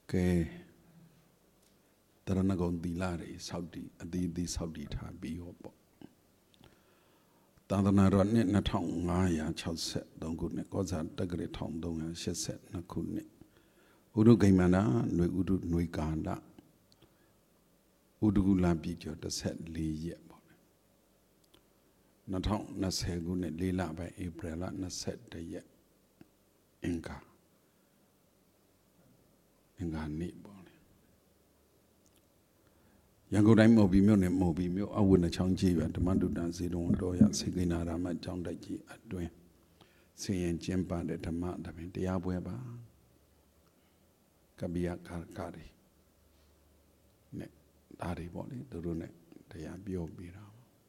ကဲတရဏဂုံသီလတွေစောက်တည်အသေးသေးစောက်တည်ထားပြီးရောပေါ့သာသနာတော်နှစ်2563ခုနှစ်ကောဇာတက္ကရာ1382ခုနှစ်ဥဒုဂိမန္တာຫນွေဥဒုຫນွေကာလဥဒုကုလပြည်ကျော်14ရက်ပေါ့2020ခုနှစ်4လပိုင်းဧပြီလ21ရက်အင်္ဂါနေ့ပေါ့ရန်ကုန်တိုင်းမော်ဘီမြို့နယ်မော်ဘီမြို့အဝတ်နှချောင်းကြီးရဓမ္မတုတ္တဇေတဝန်တော်ရစေကိနာရမကျောင်းတိုက်ကြီးအတွင်းဆင်ရင်ကျင်းပတဲ့ဓမ္မတပင်တရားပွဲပါကပိယကာကတွေနဲ့ဒါတွေပေါ့လေသူတို့နဲ့တရားပြောပြတာ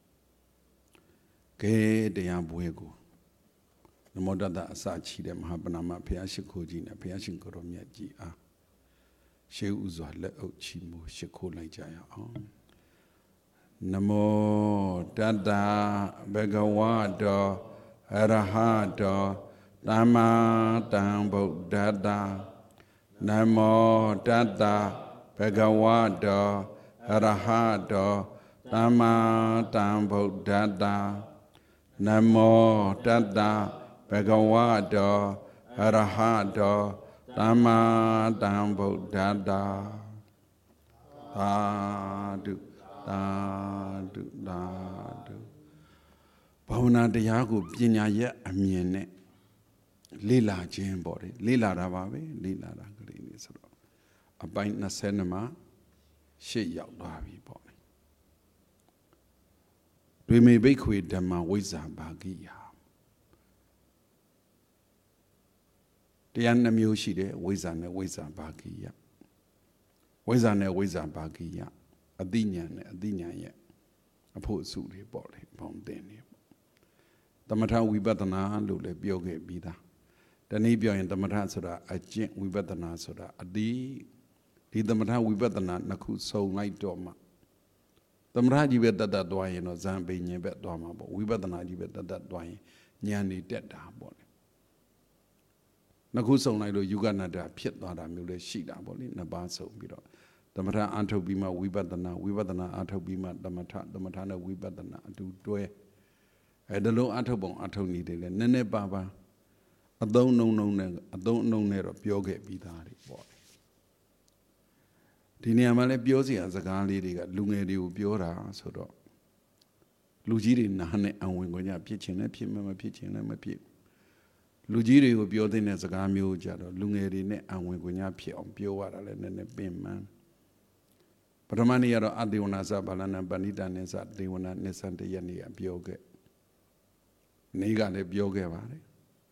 ကဲတရားပွဲကိုနမောတတအစချီတဲ့မဟာပဏာမဘုရားရှိခိုးကြီးနဲ့ဘုရားရှင်ကိုရောမြတ်ကြီးအားရှေးဥစွာလက်အုပ်ချီးမူရှိခိုးလိုက်ကြရအောင်နမောတတဘဂဝတောအရဟတောသမ္မာသမ္ဗုဒ္ဓတ္တနမောတတဘဂဝတောအရဟတောသမ္မာသမ္ဗုဒ္ဓတ္တနမောတတဘဂဝတောအရဟတောသမ္မာသမ္ဗုဒ္ဓတ္တသာဓုသာဓုသာဓုဘာဝနာတရားကိုပညာရဲ့အမြင်နဲ့လေ့လာခြင်းပေါ့လေ့လာတာပါပဲလေ့လာတာကလေးလေးဆိုတော့အပိုင်း20မှာ8ရောက်သွားပြီပေါ့တွေမေဘိက္ခွေဓမ္မဝိဇ္ဇာဘာဂိယတရား2မျိုးရှိတယ်ဝိဇ္ဇာနဲ့ဝိဇ္ဇာဘာဂိယဝိဇ္ဇာနဲ့ဝိဇ္ဇာဘာဂိယအသိဉာဏ်နဲ့အသိဉာဏ်ရဲ့အဖို့အစုတွေပေါ့လေပေါင်းတင်နေပေါ့သမထဝိပဿနာလို့လည်းပြောခဲ့ပြီးသားတနည်းပြောရင်သမထဆိုတာအကျင့်ဝိပဿနာဆိုတာအတိဒီသမထဝိပဿနာနှစ်ခုစုံလိုက်တော့မှသမထကြီးပဲတတ်သွားရင်တော့ဇံပိဉ္စပဲသွားမှာပေါ့ဝိပဿနာကြီးပဲတတ်သွားရင်ဉာဏ်နေတက်တာပေါ့လေနှစ်ခုစုံလိုက်လို့ယုဂနတ္တဖြစ်သွားတာမျိုးလည်းရှိတာပေါ့လေနှစ်ပါးစုံပြီးတော့သမထအာထုတ်ပြီးမှဝိပဿနာအာထုတ်ပြီးမှသမထနဲ့ဝိပဿနာအတူတွဲဒါလုံးအာထုတ်ပုံအာထုတ်နေတယ်လေနည်းနည်းပါးအသုံးအနှုန်းနဲ့တော့ပြောခဲ့ပြီးသားတွေပေါ့ဒီနေရာမှာလည်းပြောစရာစကားလေးတွေကလူငယ်တွေကိုပြောတာဆိုတော့လူကြီးတွေနားနဲ့အဝင်ကိုညဖြစ်ချင်လည်းဖြစ်မဖြစ်ချင်လည်းမဖြစ်လူကြီးတွေကိုပြောတဲ့စကားမျိုးကြတော့လူငယ်တွေနဲ့အဝင်ကိုညဖြစ်အောင်ပြောရတာလည်းနည်းနည်းပင်ပန်းပထမနေ့ကတော့အတေဝနာစဘာလနာပဏိတနေစတေဝနာနေစံတရနေ့ကပြောခဲ့နေ့ကလည်းပြောခဲ့ပါတယ်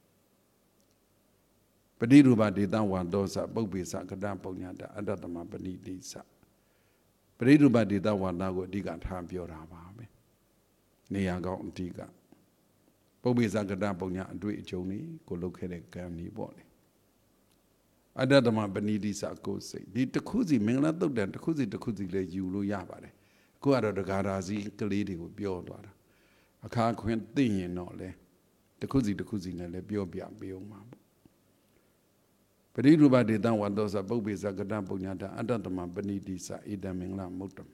ပဋိရူပဒေတဝါဒောစပုပ္ပေစကတပုံညာတအတ္တတမပဏိတိစပဋိရူပဒေတဝါဒကိုအဓိကထားပြောတာပါပဲနေရာကောင်းအဓိကပုပ္ပေစကတပုံညာအတွေ့အကြုံတွေကိုလုပ်ခဲ့တဲ့ကံนี้ပေါ့လေအတ္တတမပဏိတိစကိုစိတ်ဒီတစ်ခုစီမင်္ဂလာတုတ်တန်တစ်ခုစီလည်းယူလို့ရပါတယ်အခုကတော့တဂါရာစီကလေးတွေကိုပြောသွားတာအခါခွင့်သိရင်တော့လေတစ်ခုစီနဲ့လည်းပြောပြပေးအောင်ပါပရိရူပဒေတဝါဒောစပုပ္ပေစကတပုံညာတအတ္တတမပဏိတိစဣဒံမင်္ဂလမုတ္တမ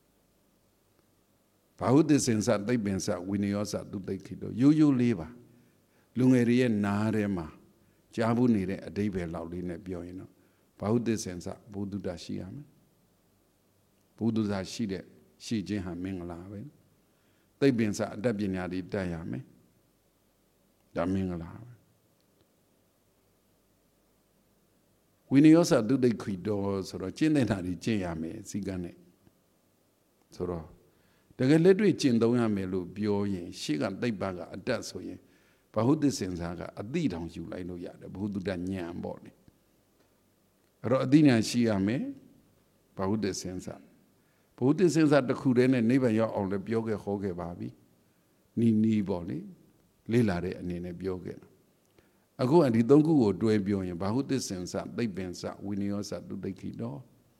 ဘာဟုတ္တစင်္စသိပ္ပင်္စဝိနယောစသူတိခိတောရိုးလေးပါလူငယ်တွေရဲ့နားထဲမှာကြားဘူးနေတဲ့အဓိပ္ပာယ်လောက်လေးနဲ့ပြောရင်တော့ဘာဟုတ္တစင်္စဘုဒ္ဓတာရှိရမယ်ဘုဒ္ဓတာရှိခြင်းဟာမင်္ဂလာပဲသိပ္ပင်္စအတတ်ပညာတွေတတ်ရမယ်ဒါမင်္ဂလာပဲဝိနယောစတုတိခိတောဆိုတော့ကျင့်တဲ့ဓာတ်ကြီးကျင့်ရမယ်စီကံနဲ့ဆိုတော့တကယ်လက်တွေ့ကျင့်သုံးရမယ်လို့ပြောရင်ရှေ့ကသိပ္ပံကအတတ်ဆိုရင်ဘာဟုတ္တစင်္စာကအတိတောင်ယူလိုက်လို့ရတယ်ဘုဒ္ဓတဉာဏ်ပေါ့လေအဲ့တော့အတိဉာဏ်ရှိရမယ်ဘာဟုတ္တစင်္စာတစ်ခုတည်းနဲ့နိဗ္ဗာန်ရောက်အောင်လည်းပြောခဲ့ဟောခဲ့ပါပြီနီးပေါ့လေလေးလာတဲ့အနေနဲ့ပြောခဲ့အခုဒီ3ခုကိုတွဲပြောရင်ဘာဟုတ္တစင်္စသိပ္ပင်္စဝိနယောစတုတိခိတော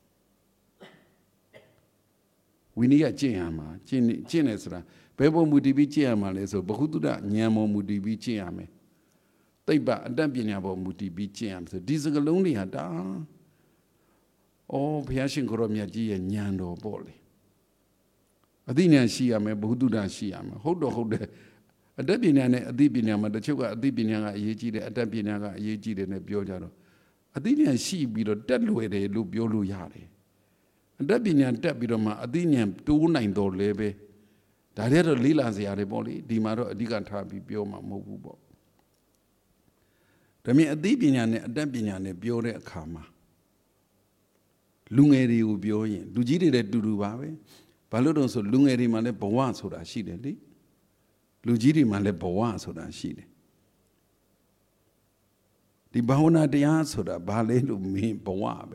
ဝိနည်းကျင့်ရမှာကျင့်နေဆိုတာဘယ်ပုံမူတည်ပြီးကျင့်ရမှာလဲဆိုဘဟုတုတဉာဏ်ပေါ်မူတည်ပြီးကျင့်ရမယ်သိပ္ပအတတ်ပညာပေါ်မူတည်ပြီးကျင့်ရမယ်ဆိုဒီစကလုံးတွေဟာဒါဘုရားရှင်ကိုရောမြတ်ကြီးရဲ့ဉာဏ်တော်ပေါ့လေအသိဉာဏ်ရှိရမယ်ဘုဒ္ဓတာရှိရမယ်ဟုတ်တယ်အတတ်ပညာနဲ့အသိပညာမှာတချို့ကအသိပညာကအရေးကြီးတယ်အတတ်ပညာကအရေးကြီးတယ်နဲ့ပြောကြတော့အသိဉာဏ်ရှိပြီးတော့တက်လွယ်တယ်လို့ပြောလို့ရတယ်အတတ်ပညာတက်ပြီးတော့မှအသိဉာဏ်တိုးနိုင်တော်လဲပဲဒါတွေတော့လေးလာစရာတွေပေါ့လေဒီမှာတော့အဓိကထားပြီးပြောမှာမဟုတ်ဘူးပေါ့ဒါမြင်အသိပညာနဲ့အတတ်ပညာနဲ့ပြောတဲ့အခါမှာလူငယ်တွေကိုပြောရင်လူကြီးတွေလည်းတူတူပါပဲဘာလို့တော့ဆိုလူငယ်တွေမှာလည်းဘဝဆိုတာရှိတယ်လေလူကြီးတွေမှာလည်းဘဝဆိုတာရှိတယ်ဒီဘာဝနာတရားဆိုတာဘာလဲလို့မင်းဘဝပဲ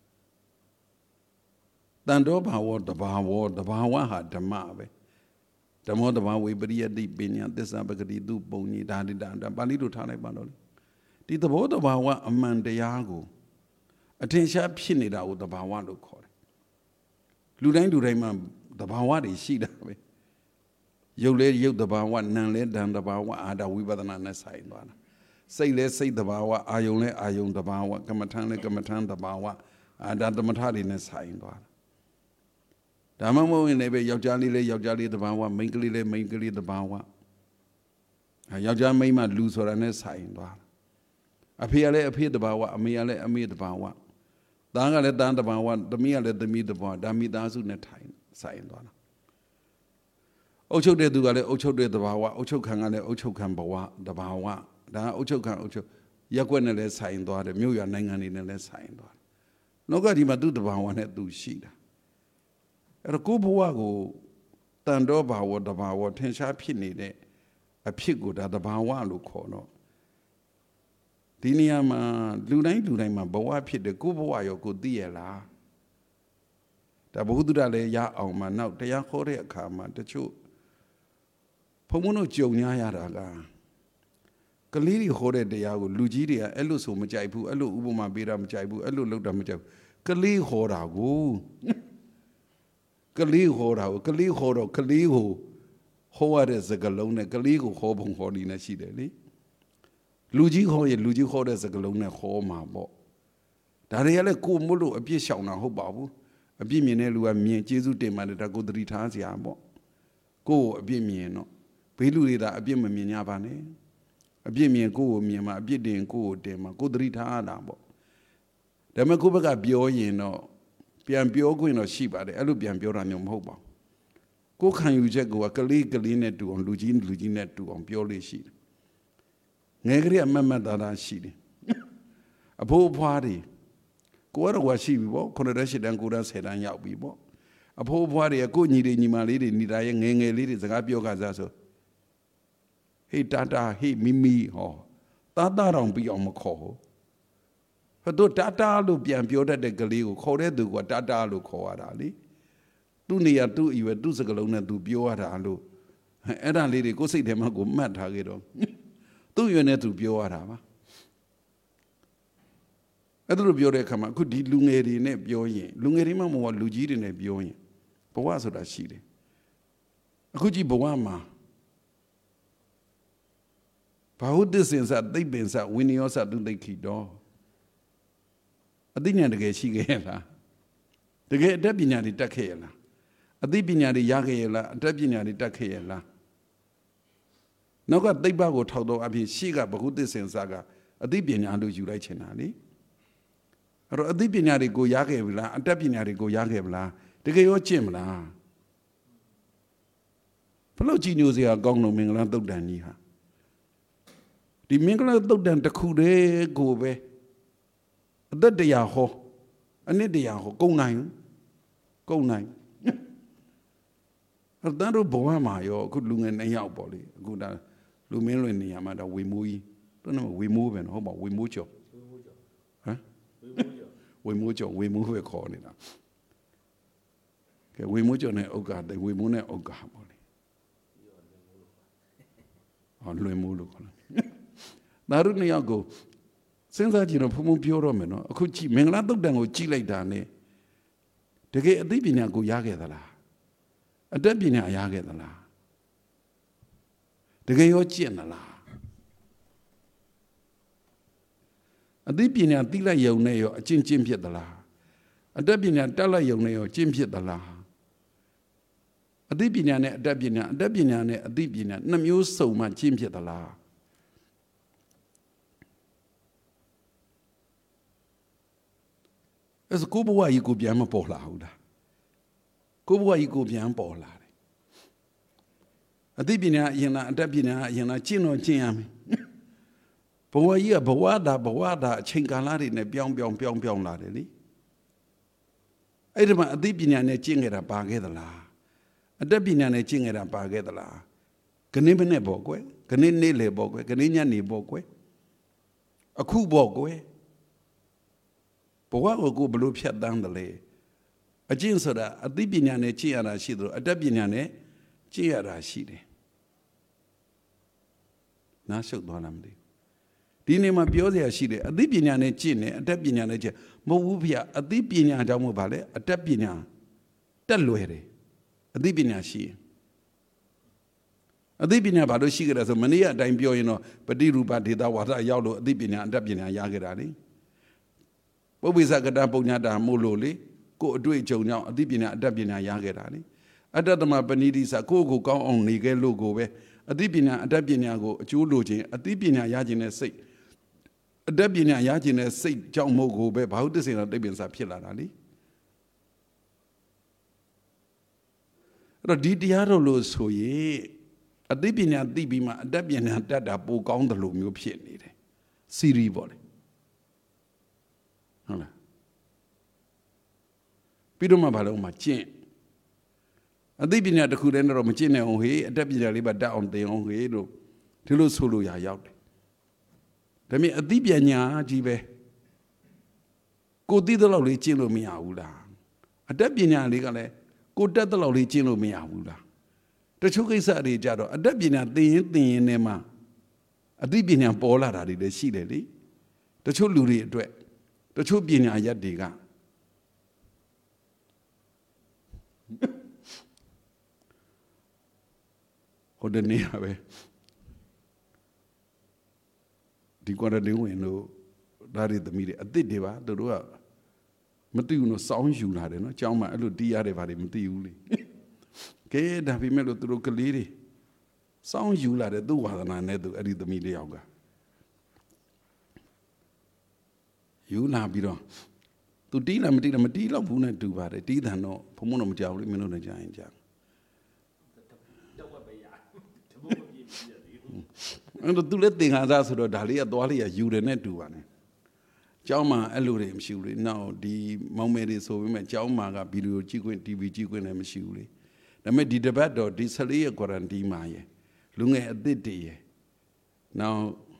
တန်တော်ဘာဝတဘာဝဟာဓမ္မပဲဓမ္မောတဘာဝေပရိယတိပညာသစ္စာပဂတိသူပုံကြီးဒါတိတာပါဠိလိုထားလိုက်ပါတော့လေဒီသဘောတဘာဝအမှန်တရားကိုအထင်ရှားဖြစ်နေတာကိုတဘာဝလို့ခေါ်တယ်လူတိုင်းမှာတဘာဝတွေရှိတာပဲရုပ်လဲရုပ်တဘာဝနာမ်လဲနာမ်တဘာဝအာဒါဝိပဿနာနဲ့ဆိုင်သွားတာစိတ်လဲစိတ်တဘာဝအာယုံလဲအာယုံတဘာဝကမ္မထံလဲကမ္မထံတဘာဝအာဒါသမထတွေနဲ့ဆိုင်သွားတာဒါမှမဟုတ်ရင်လည်းပဲယောက်ျားလေးလဲယောက်ျားလေးတဘာဝမိန်းကလေးလဲမိန်းကလေးတဘာဝယောက်ျားမိန်းမလူဆိုတာနဲ့ဆိုင်သွားတာအဖေကလည်းအဖေတဘာဝအမေကလည်းအမေတဘာဝသားကလည်းသားတဘာဝသမီးကလည်းသမီးတဘာဝဒါမိသားစုနဲ့ဆိုင်သွားတာအုပ်ချုပ်တဲ့သူကလည်းအုပ်ချုပ်တဲ့တဘာဝအုပ်ချုပ်ခံကလည်းအုပ်ချုပ်ခံဘဝတဘာဝဒါအုပ်ချုပ်ခံအုပ်ချုပ်ရက်ွက်နဲ့လည်းဆိုင်သွားတယ်မြို့ရွာနိုင်ငံတွေနဲ့လည်းဆိုင်သွားတယ်နောက်ကဒီမှာသူ့တဘာဝနဲ့သူရှိတာအဲ့တော့ကိုယ့်ဘဝကိုတန်တော်ဘာဝတဘာဝထင်ရှားဖြစ်နေတဲ့အဖြစ်ကိုဒါတဘာဝလို့ခေါ်တော့ဒီနေရာမှာလူတိုင်းမှာဘဝဖြစ်တယ်ကိုယ့်ဘဝရောကိုသိရလားဒါဘုဒ္ဓလည်းရအောင်မှနောက်တရားခေါ်တဲ့အခါမှာတချို့ဘုံဘုံတို့ကြုံရတာကလေးတွေဟောတဲ့တရားကိုလူကြီးတွေကအဲ့လိုဆိုမကြိုက်ဘူးအဲ့လိုဥပမာပေးတာမကြိုက်ဘူးအဲ့လိုလုပ်တာမကြိုက်ဘူးကလေးဟောတာကိုကလေးဟောတော့ကလေးဟောရတဲ့စကားလုံးနဲ့ကလေးကိုဟောပုံဟောဒီနဲ့ရှိတယ်လေလူကြီးဟောရင်လူကြီးဟောတဲ့စကားလုံးနဲ့ဟောမှာပေါ့ဒါတွေကလည်းကိုမို့လို့အပြစ်ရှောင်တာဟုတ်ပါဘူးအပြစ်မြင်တဲ့လူကမြင်ကျေးဇူးတင်ပါတယ်ဒါကိုသတိထားစရာပေါ့ကိုအပြစ်မြင်တော့ဘေးလူတွေဒါအပြစ်မမြင်ကြပါနဲ့အပြစ်မြင်ကိုမြင်မှာအပြစ်တင်ကိုတင်မှာကိုသတိထားတာပေါ့ဒါပေမဲ့ကိုဘက်ကပြောရင်တော့ပြန်ပြောခွင့်တော့ရှိပါတယ်အဲ့လိုပြန်ပြောတာမျိုးမဟုတ်ပါဘူးကိုခံယူချက်ကိုကလေးနဲ့တူအောင်လူကြီးနဲ့တူအောင်ပြောလို့ရှိတယ်ငယ်ကလေးအမတ်သားရှိတယ်အဖိုးအဖွားတွေကိုကတော့ရှိပြီပေါ့9 8 10 10 10ရောက်ပြီပေါ့အဖိုးအဖွားတွေကကိုညီတွေညီမလေးတွေနေတာရဲ့ငယ်လေးတွေစကားပြောကြစားဆိုဟေးတာဟေးမီဟောတာတောင်ပြီးအောင်မခေါ်ဘူးတို့တာလို့ပြန်ပြောတတ်တဲ့ကလေးကိုခေါ်တဲ့သူကတာလို့ခေါ်ရတာလေသူ့နေရာသူ့အရွယ်သူ့စကလုံးနဲ့သူပြောရတာလို့အဲ့ဒါလေးတွေကိုစိတ်ထဲမှာကိုမှတ်ထားခဲ့တော့သူ့ရွယ်နဲ့သူပြောရတာပါအဲ့ဒါလိုပြောတဲ့အခါမှာအခုဒီလူငယ်တွေနဲ့ပြောရင်လူငယ်တွေမှမဟုတ်လူကြီးတွေနဲ့ပြောရင်ဘဝဆိုတာရှိတယ်အခုကြည့်ဘဝမှာဘာဟုတ်တဲ့စင်စားသိပ္ပင်စားဝိနည်းစားသူသိခိတော့အသိဉာဏ်တကယ်ရှိခဲ့ရလားတကယ်အတတ်ပညာတွေတတ်ခဲ့ရလားအသိပညာတွေရခဲ့ရလားအတတ်ပညာတွေတတ်ခဲ့ရလားနောက်ကသိပ္ပံကိုထောက်တော့အဖြစ်ရှိကဘဟုသစ္စင်စားကအသိပညာလို့ယူလိုက်ချင်တာလေအဲ့တော့အသိပညာတွေကိုရခဲ့ပြီလားအတတ်ပညာတွေကိုရခဲ့ပြီလားတကယ်ရောကျင့်မလားဘလို့ကြည်ညိုစရာကောင်းလို့မင်္ဂလာသုတ်တန်ကြီးဟာဒီမင်္ဂလာသုတ်တန်တစ်ခုတည်းကိုပဲအသက်တရားဟောအနှစ်တရားဟောကုန်နိုင်အဲ့ဒါတို့ဘဝမှာရောအခုလူငယ်2ယောက်ပေါ့လေအခုဒါလူမင်းလွင်နေရာမှာဒါဝေမိုးကြီးသူကဝေမိုးပဲနော်ဟုတ်ပါဝေမိုးကျော်ဟမ်ဝေမိုးကျော်ပဲခေါ်နေတာကဲဝေမိုးကျော်နဲ့ဥက္ကဝေမိုးနဲ့ဥက္ကပေါ့လေဟောလွင်မိုးလို့ခေါ်လားဒါတို့2ယောက်ကိုစဉ်းစားကြည့်တော့ဘုံပြောတော့မယ်နော်အခုကြည့်မင်္ဂလာသုတ်တန်ကိုကြည့်လိုက်တာ ਨੇ တကယ်အသိပညာကိုရခဲ့သလားအတတ်ပညာရခဲ့သလားတကယ်ရောကျင့်သလားအသိပညာသိလိုက်ရုံနဲ့ရောအကျင့်ဖြစ်သလားအတတ်ပညာတက်လိုက်ရုံနဲ့ရောကျင့်ဖြစ်သလားအသိပညာနဲ့အတတ်ပညာအတတ်ပညာနဲ့အသိပညာနှစ်မျိုးစုံမှကျင့်ဖြစ်သလားအဲ့ဒါကိုဘဝကြီးကိုပြန်မပေါ်လာဘူးလားကိုဘဝကြီးကိုပြန်ပေါ်လာတယ်အသိပညာအရင်လားအတတ်ပညာအရင်လားကျင့်တော့ကျင့်ရမယ်ဘဝကြီးကဘဝတာအချိန်ကာလတွေနဲ့ပြောင်းလာတယ်လေအဲ့ဒီမှာအသိပညာနဲ့ကျင့်ခဲ့တာပါခဲ့သလားအတတ်ပညာနဲ့ကျင့်ခဲ့တာပါခဲ့သလားခဏမနဲ့ပေါ့ကွယ်ခဏနေ့လေပေါ့ကွယ်ခဏညနေပေါ့ကွယ်အခုပေါ့ကွယ်ဘဝကိုဘလို့ဖြတ်တန်းတယ်လေအကျင့်ဆိုတာအသိပညာနဲ့ကျင့်ရတာရှိသလိုအတတ်ပညာနဲ့ကျင့်ရတာရှိတယ်နားရှုပ်သွားလားမသိဒီနေ့မှာပြောစရာရှိတယ်အသိပညာနဲ့ကျင့်တယ်အတတ်ပညာနဲ့ကျင့်မဟုတ်ဘူးဗျအသိပညာကြောင့်မို့ပါလေအတတ်ပညာတက်လွယ်တယ်အသိပညာရှိရင်အသိပညာဘာလို့ရှိကြလဲဆိုမနေ့ကအတိုင်းပြောရင်တော့ပฏิရူပဒေတာဝါဒရောက်လို့အသိပညာအတတ်ပညာရခဲ့တာလေပုပ္ပိသကတပုံညာတာမို့လို့လေကိုအတွေ့အကြုံကြောင့်အသိပညာအတတ်ပညာရခဲ့တာလေအတ္တသမပဏိတိစကိုကောင်းအောင်နေခဲ့လို့ကိုပဲအသိပညာအတတ်ပညာကိုအကျိုးလိုခြင်းအသိပညာရခြင်းနဲ့စိတ်အတတ်ပညာရခြင်းနဲ့စိတ်ကြောင့်မို့ကိုပဲဘာဟုတ်တစေတော့တိပ္ပံစာဖြစ်လာတာလေအဲ့တော့ဒီတရားတော်လို့ဆိုရင်အသိပညာသိပြီးမှအတတ်ပညာတတ်တာပိုကောင်းတယ်လို့မျိုးဖြစ်နေတယ်စီရီပေါ့လေဟုတ်လားပြီးတော့မှဘာလို့မှကျင့်အသိပညာတစ်ခုတည်းနဲ့တော့မကျင့်နိုင်အောင်ဟေးအတတ်ပညာလေးပါတတ်အောင်သင်အောင်ဟေးလို့ဒီလိုဆိုလို့ရောက်တယ်ဒါမြင်အသိပညာကြီးပဲကိုသိတဲ့လောက်လေးကျင့်လို့မရဘူးလားအတတ်ပညာလေးကလည်းကိုတက်တဲ့လောက်လေးကျင့်လို့မရဘူးလားတချို့ကိစ္စတွေကြတော့အတတ်ပညာသင်ရင်နဲ့မှအသိပညာပေါ်လာတာတွေလည်းရှိတယ်လေတချို့လူတွေအတွက်တချို့ပညာရက်တွေကဟိုတနေ့ပဲဒီကွာရတင်းဝင်လို့ဒါတွေသမီးတွေအစ်စ်တွေပါသူတို့ကမသိဘူးနော်စောင်းယူလာတယ်နော်ကျောင်းမှာအဲ့လိုတီးရတယ်ဗါတွေမသိဘူးလေကဲဒါပေမဲ့လို့သူတို့ကလေးတွေစောင်းယူလာတယ်သူ့ဝါသနာနဲ့သူအဲ့ဒီသမီးလေးယောက်ကယူလာပြီးတော့သူတီးလားမတီးတော့ဘူးနဲ့တူပါတယ်တီးတယ်တော့ဘုံမတော့မကြောက်ဘူးမင်းတို့လည်းကြားရင်ကြားအဲ့တော့သူလည်းသင်္ခါစားဆိုတော့ဒါလေးကသွားလေးကယူတယ်နဲ့တူပါနဲ့ကျောင်းမှာအဲ့လိုတွေမရှိဘူးလေနောက်ဒီမောင်မယ်တွေဆိုပေမဲ့ကျောင်းမှာကဗီဒီယိုကြည့်ခွင့် TV ကြည့်ခွင့်လည်းမရှိဘူးလေဒါပေမဲ့ဒီတပတ်တော့ဒီ14ရက် quarantine မှာရယ်လူငယ်အသစ်တွေရယ်နောက်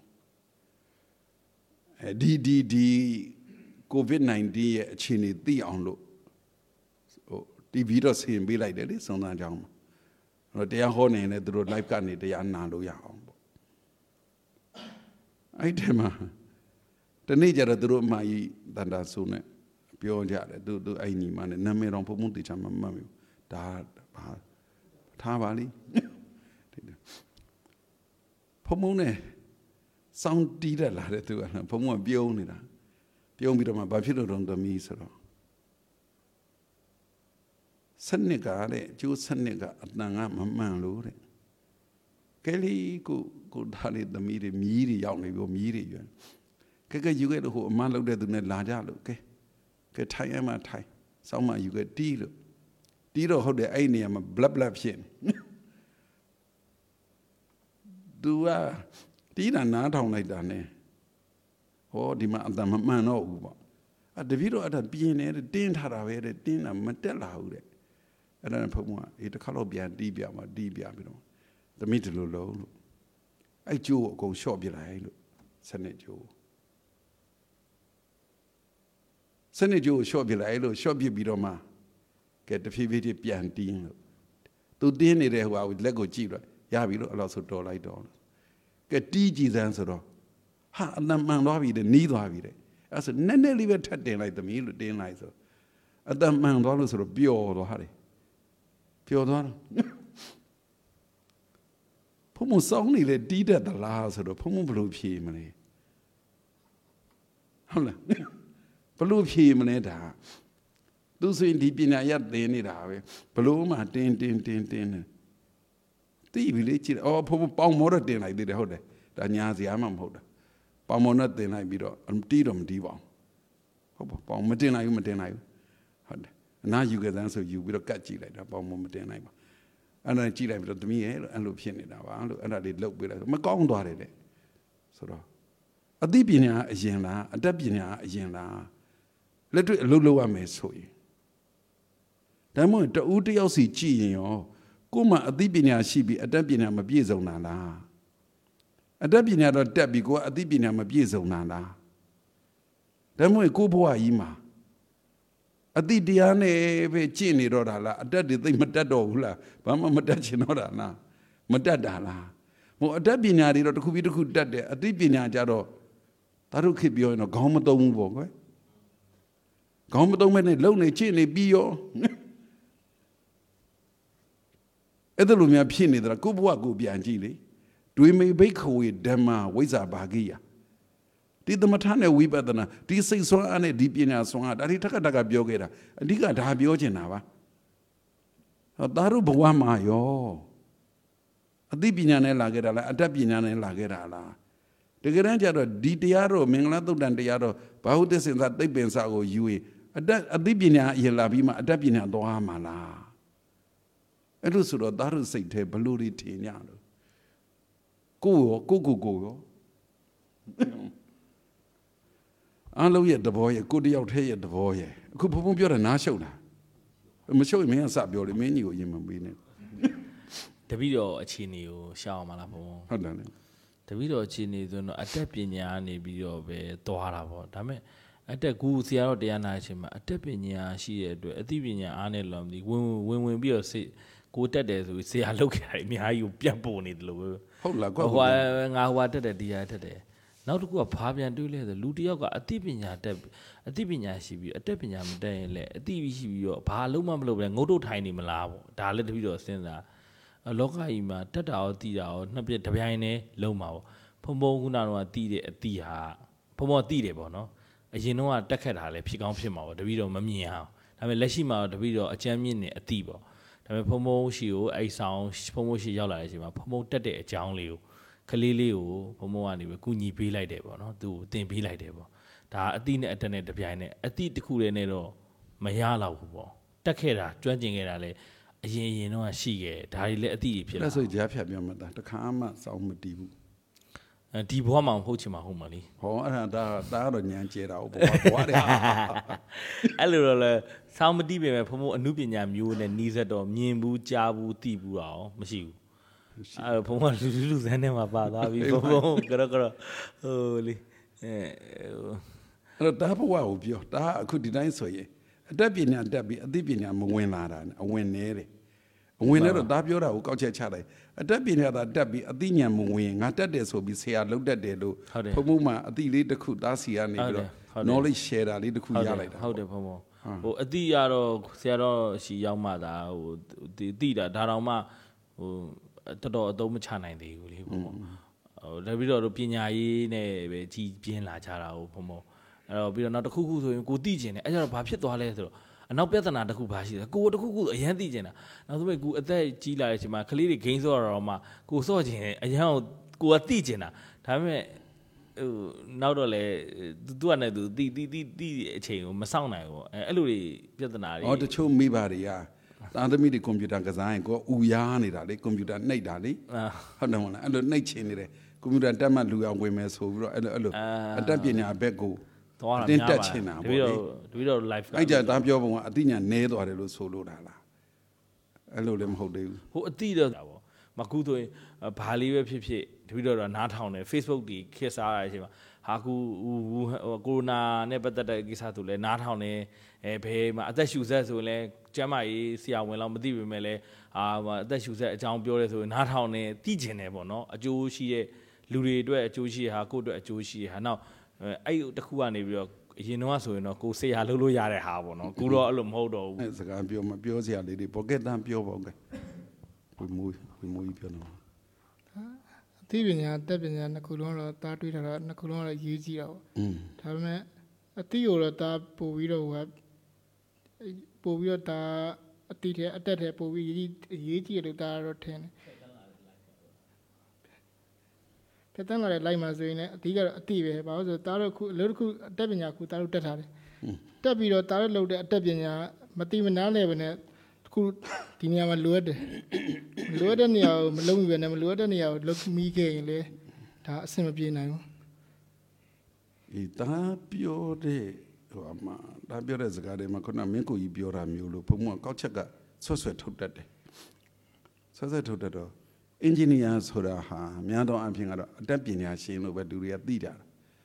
ဒီ COVID-19 ရဲ့အခြေအနေသိအောင်လို့ဟို TV တော့ဆင်ပေးလိုက်တယ်လေစုံစမ်းကြောင်းမှာတော့တရားဟောနေတယ်သူတို့ live ကနေတရားနာလို့ရအောင်ပေါ့အဲ့ဒီမှာတနေ့ကျတော့သူတို့အမကြီးတန်တာဆိုနဲ့ပြောကြတယ်သူအဲ့ညီမနဲ့နာမည်တော်ဘုံဘုံတေချာမမှတ်ဘူးဒါဘာထားပါလိဘုံဘုံနဲ့စောင်းတီးရလာတဲ့သူကဘုံဘုံကပြုံးနေတာပြုံးပြီးတော့မှဘာဖြစ်လို့တော့သမီးဆိုတော့စနစ်ကတဲ့အကျိုးစနစ်ကအတန်ကမမှန်လို့တဲ့ကဲလီကိုဒါလေးသမီးတွေမြီးတွေရောက်နေပြီမြီးတွေရွယ်ကဲယူခဲ့လို့ဟိုအမလောက်တဲ့သူနဲ့လာကြလို့ကဲထိုင်ရမှထိုင်စောင်းမှယူခဲ့တီးလို့တီးတော့ဟုတ်တယ်အဲ့နေရာမှာ blah ဖြစ်သူကတီးတာနားထောင်လိုက်တာ ਨੇ ဟောဒီမှာအတန်မမှန်တော့ဘူးပေါ့တပည့်တော့အဲ့ဒါပြင်းနေတယ်တင်းထားတာပဲတဲ့တင်းတာမတက်လာဘူးတဲ့အဲ့ဒါနဲ့ဘုံကတစ်ခါတော့ပြန်တီးပြမှာတီးပြပြီးတော့သမီးဒီလိုလုံးလို့အဲ့ကျိုးကိုအကုန်လျှော့ပြလိုက်လို့စနစ်ကျိုးစနစ်ကျိုးကိုလျှော့ပြလိုက်လို့လျှော့ပြပြီးတော့မှကဲတဖြည်းဖြည်းချင်းပြန်တင်းလို့သူတင်းနေတဲ့ဟိုလက်ကိုကြည့်တော့ရပြီလို့အဲ့လိုဆိုတော်လိုက်တော့ကဲတီးကြည့်စမ်းဆိုတော့ဟာအနမှန်သွားပြီတဲ့နီးသွားပြီတဲ့အဲ့ဆိုနည်းနည်းလေးပဲထပ်တင်လိုက်သမီးလို့တင်းလိုက်ဆိုအတမှန်သွားလို့ဆိုတော့ပျော်သွားတယ်ပျော်သွားတော့ဘုံမစောင်းနေလေတီးတတ်သလားဆိုတော့ဘုံမဘလို့ဖြေမလဲဟုတ်လားဘလို့ဖြေမလဲဒါသူဆိုရင်ဒီပညာရပ်သင်နေတာပဲဘလို့မှတင်းသိပြီလေကြည့်အော်ဖိုးပေါင်မောတော့တင်လိုက်သေးတယ်ဟုတ်တယ်ဒါညာစရာမှမဟုတ်တာပေါင်မောနဲ့တင်လိုက်ပြီးတော့တီးတော့မတီးပါဘူးဟုတ်ပါပေါင်မတင်လိုက်ဘူးဟုတ်တယ်အနာယူကြတဲ့ဆိုယူပြီးတော့ကတ်ကြည့်လိုက်တာပေါင်မောမတင်လိုက်ပါအဲ့ဒါကြည့်လိုက်ပြီးတော့သမီးရဲ့အဲ့လိုဖြစ်နေတာပါလို့အဲ့ဒါလေးလှုပ်ပေးလိုက်မကောင်းသွားတယ်တဲ့ဆိုတော့အသိပညာအရင်လားအတတ်ပညာအရင်လားလက်တွေ့အလုပ်လုပ်ရမယ်ဆိုရင်ဒါမှမဟုတ်တူတယောက်စီကြည့်ရင်ရောကိုယ်မှအသိပညာရှိပြီးအတတ်ပညာမပြည့်စုံတာလားအတတ်ပညာတော့တက်ပြီးကိုယ်အသိပညာမပြည့်စုံတာလားဒါမှမဟုတ်ကိုယ်ဘဝကြီးမှာအတိတရားနဲ့ပဲကျင့်နေတော့တာလားအတက်တွေသိမတက်တော့ဘူးလားဘာမှမတက်ချင်တော့တာလားမတက်တာလားမို့အတက်ပညာတွေတော့တစ်ခုပြီးတစ်ခုတက်တယ်အတိပညာကြတော့ဒါတို့ခေတ်ပြောရင်တော့ခေါင်းမသုံးဘူးပေါ့ကွယ်ခေါင်းမသုံးမဲ့နဲ့လုံနေကျင့်နေပြီးရောအဲ့ဒါလိုများဖြစ်နေသလားကိုယ့်ဘဝကိုပြန်ကြည့်လေတွေမေဘိခဝေဓမ္မဝိဇ္ဇာဘာဂိယဒီသမထနဲ့ဝိပဿနာဒီစိတ်ဆွမ်းအားနဲ့ဒီပညာဆွမ်းအားဒါတွေတက္ကပြောခဲ့တာအဓိကဒါပြောချင်တာပါသာတို့ဘဝမှာရောအသိပညာနဲ့လာခဲ့တာလားအတတ်ပညာနဲ့လာခဲ့တာလားတကယ်တမ်းကျတော့ဒီတရားတော့မင်္ဂလာသုတ်တန်တရားတော့ဘာဟုသစ္စေသသိပ္ပင်စာကိုယူရင်အသိပညာအရင်လာပြီးမှအတတ်ပညာသွားမှာလားအဲ့လိုဆိုတော့သာတို့စိတ်ထဲဘလို့တွေထင်ကြလို့ကိုရောအားလုံးရဲ့သဘောရဲ့ကိုတယောက်တည်းရဲ့သဘောရဲ့အခုဘုံပြောတာနားရှုပ်တာမရှုပ်ရင်မင်းကစပြောလေမင်းကြီးကိုရင်မပေးနဲ့တပည့်တော်အခြေအနေကိုရှောင်အောင်မလားဘုံဟုတ်တယ်တပည့်တော်အခြေအနေဆိုတော့အတက်ပညာနေပြီးတော့ပဲသွားတာပေါ့ဒါပေမဲ့အတက်ကူဆရာတော်တရားနာခြင်းမှာအတက်ပညာရှိတဲ့အတွက်အသိပညာအားနဲ့လောမသိဝင်ပြီးတော့ကိုတက်တယ်ဆိုဆရာလောက်ခဲ့တာအများကြီးကိုပြတ်ပေါ်နေတယ်လို့ဟုတ်လားကွာငါဟိုတက်တယ်တရားတက်တယ်နောက်တစ်ခုကဘာပြန်တွေးလဲဆိုလူတစ်ယောက်ကအသိပညာရှိပြီးအတက်ပညာမတက်ရင်လည်းအသိရှိပြီးတော့ဘာလုံးမမလုပ်ပဲငုတ်တုတ်ထိုင်နေမလားပေါ့ဒါလည်းတပည့်တော်စဉ်းစားလောကကြီးမှာတက်တာရောသိတာရောနှစ်ပြတပြိုင်နဲ့လုံးမှာပေါ့ဖုံခုနကတော့သိတဲ့အသိဟာဖုံသိတယ်ပေါ့နော်အရင်တော့တက်ခက်တာလည်းဖြစ်ကောင်းဖြစ်မှာပေါ့တပည့်တော်မမြင်အောင်ဒါပေမဲ့လက်ရှိမှာတပည့်တော်အကျမ်းမြင့်နေအသိပေါ့ဒါပေမဲ့ဖုံရှိကိုအဲ့ဆောင်ဖုံရှိရောက်လာတဲ့အချိန်မှာဖုံတက်တဲ့အကြောင်းလေးကိုကလေးလေးကိုဘုံဘုံကနေပဲကူညီပေးလိုက်တယ်ပေါ့နော်သူ့ကိုတင်ပေးလိုက်တယ်ပေါ့ဒါအတိနဲ့အတက်နဲ့တပြိုင်နဲ့အတိတစ်ခုတည်းနဲ့တော့မရတော့ဘူးပေါ့တက်ခဲ့တာကျွမ်းကျင်ခဲ့တာလည်းအရင်တော့ရှိခဲ့ဒါတွေလည်းအတိတွေဖြစ်လာအဲ့ဆိုကြားဖြတ်ပြောမှတာတခါမှစောင်းမတီးဘူးဒီဘဝမှာဟုတ်ချင်မှာဟုတ်မှာလी ဟောအဲ့ဒါတော့ညံကျဲတာဘဝတွေအဲ့လိုတော့လဲစောင်းမတီးပေမဲ့ဘုံဘုံအမှုပညာမျိုးနဲ့နီးစက်တော့မြင်ဘူးကြားဘူးသိဘူးတော့မရှိဘူးအဲ့ဘုံကလူစမ်းထဲမှာပါသွားပြီဘုံကတော့ဟိုလေအဲ့ဒါဘဝကိုပြောဒါအခုဒီတိုင်းဆိုရင်အတတ်ပညာတက်ပြီးအသိပညာမဝင်လာတာအဝင်နေတယ်အဝင်နေတော့ဒါပြောတာကိုကောက်ချက်ချလိုက်အတတ်ပညာသာတက်ပြီးအသိဉာဏ်မဝင်ငါတက်တယ်ဆိုပြီးဆရာလုံးတက်တယ်လို့ဘုံဘုံမှာအသိလေးတစ်ခုသားစီကနေပြီးတော့ knowledge share တာလေးတစ်ခုရလိုက်တာဟုတ်တယ်ဘုံဟိုအသိရတော့ဆရာတော်ရှိရောက်မှသာဟိုသိတာဒါတောင်မှဟိုတော်တော်အသုံးမချနိုင်သေးဘူးလေဘုံဟိုဒါပြီးတော့ပညာရေးနဲ့ပဲကြီးပြင်းလာကြတာဟိုဘုံအဲ့တော့ပြီးတော့နောက်တစ်ခုခုဆိုရင်ကိုသိကျင်တယ်အဲ့ကျတော့ဘာဖြစ်သွားလဲဆိုတော့အနောက်ပြဿနာတစ်ခုဘာရှိလဲကိုတစ်ခုခုအရန်သိကျင်တာနောက်ဆုံးပဲကိုအသက်ကြီးလာတဲ့အချိန်မှာကလေးတွေဂိမ်းဆော့ရတော့မှကိုဆော့ကျင်အရန်ကိုကသိကျင်တာဒါပေမဲ့ဟိုနောက်တော့လေသူကလည်းသူသိအချိန်ကိုမစောင့်နိုင်ဘူးအဲ့လိုတွေပြဿနာတွေဟောတချို့မိဘတွေကသားသမီးတွေကွန်ပျူတာကစားရင်ကိုဥရားနေတာလေကွန်ပျူတာနှိပ်တာလေဟုတ်တယ်မဟုတ်လားအဲ့လိုနှိပ်ချင်နေတယ်ကွန်ပျူတာတက်မှလူအောင်ဝင်မယ်ဆိုပြီးတော့အဲ့လိုအတတ်ပညာဘက်ကိုတင်းတက်ချင်တာပေါ့လေတပည့်တော် live အဲ့ကြတာပြောပုံကအသိဉာဏ်နည်းသွားတယ်လို့ဆိုလို့တာလားအဲ့လိုလည်းမဟုတ်သေးဘူးဟိုအသိတော့ပေါ့မကူဆိုရင်ဘာလေးပဲဖြစ်ဖြစ်တပည့်တော်နားထောင်တယ် Facebook ဒီခေတ်စားရတဲ့အချိန်မှာဟာကူကိုရိုနာနဲ့ပတ်သက်တဲ့ကိစ္စဆိုလဲနားထောင်တယ်ဘယ်မှာအသက်ရှူဆက်ဆိုရင်လဲကျမ်းမာရေးဆရာဝန်လောက်မသိပေမဲ့လဲအသက်ရှူဆက်အကြောင်းပြောရဲဆိုရင်နားထောင်တယ်သိကျင်တယ်ပေါ့နော်အကျိုးရှိတဲ့လူတွေအတွက်အကျိုးရှိတဲ့ဟာကိုယ့်အတွက်အကျိုးရှိတဲ့ဟာနောက်အဲ့တခုကနေပြီးတော့အရင်တော့ဆိုရင်တော့ကိုဆရာလုပ်လို့ရတဲ့ဟာပေါ့နော်ကူတော့အဲ့လိုမဟုတ်တော့ဘူးစကားပြောမပြောစရာလေးတွေပေါ့ကဲတန်းပြောပါဦးကဲဝီမူကြီးပြောတော့အသိပညာတက်ပညာနှစ်ခုလုံးတော့တားတွေးတာတော့နှစ်ခုလုံးတော့ရေးကြည့်တာပေါ့ဒါပေမဲ့အသိကိုတော့တားပို့ပြီးတော့ပို့ပြီးတော့ဒါအတိထဲအတက်ထဲပို့ပြီးရေးကြည့်လို့ဒါတော့ထင်တယ်တက်တန်းလာတဲ့လိုက်မှာဆိုရင်လည်းအဓိကတော့အတိပဲဘာလို့ဆိုတော့ဒါတော့ခုအလုပ်တစ်ခုအတက်ပညာခုဒါတို့တက်ထားတယ်တက်ပြီးတော့ဒါတို့လုပ်တဲ့အတက်ပညာမတိမနာလဲပဲနဲ့ခုဒီနေရာမှာလိုအပ်တယ်လိုအပ်တဲ့နေရာကိုမလုံးမိပဲနဲ့မလိုအပ်တဲ့နေရာကိုလုပ်မိခဲ့ရင်လေဒါအဆင်မပြေနိုင်ဘူးဒီတာပြောတဲ့ဟိုအမဒါပြောတဲ့စကားတွေမှာခုနမင်းကိုကြီးပြောတာမျိုးလို့ဘုံကကောက်ချက်ကဆွတ်ထုတ်တတ်တယ်ဆွတ်ထုတ်တတ်တော့အင်ဂျင်နီယာဆိုတာဟာများသောအားဖြင့်ကတော့အတတ်ပညာရှင်လို့ပဲလူတွေကသိတာ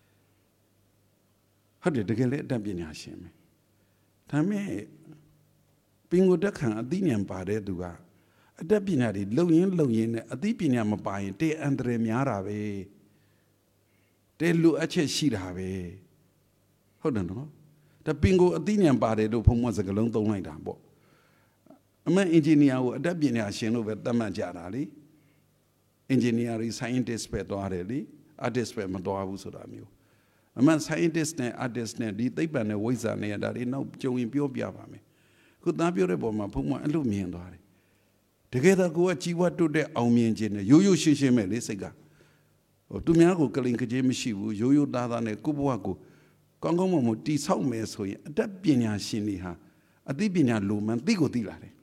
ဟုတ်တယ်တကယ်လည်းအတတ်ပညာရှင်ပဲဒါပေမဲ့ပင်ကိုတက်ခံအသိဉာဏ်ပါတဲ့သူကအတတ်ပညာတွေလုံရင်းနဲ့အသိပညာမပါရင်တဲ့အန္တရာယ်များတာပဲတဲ့လူအချက်ရှိတာပဲဟုတ်တယ်နော်ဒါပင်ကိုအသိဉာဏ်ပါတယ်လို့ဘုံမစကလုံးသုံးလိုက်တာပေါ့အမှန်အင်ဂျင်နီယာကိုအတတ်ပညာရှင်လို့ပဲသတ်မှတ်ကြတာလေအင်ဂျင်နီယာတွေ scientist ပဲသွားတယ်လေ artist ပဲမသွားဘူးဆိုတာမျိုးအမှန် scientist နဲ့ artist နဲ့ဒီသိပ္ပံနဲ့ဝိဇ္ဇာနဲ့ဒါတွေနောက်ကြုံရင်ပြောပြပါမယ်ခုသားပြောတဲ့ပုံမှာဘုံမအဲ့လိုမြင်သွားတယ်တကယ်တော့ကိုကကြီးဝတ်တွတ်တဲ့အောင်မြင်ခြင်းနဲ့ရိုးရိုးရှင်းရှင်းပဲလေစိတ်ကဟိုသူများကိုကလိန်ကကြီးမရှိဘူးရိုးရိုးသားသားနဲ့ကိုဘဝကိုကောင်းကောင်းမွန်မွန်တိဆောက်မယ်ဆိုရင်အတတ်ပညာရှင်တွေဟာအသိပညာလိုမှန်သိကိုသိလာတယ်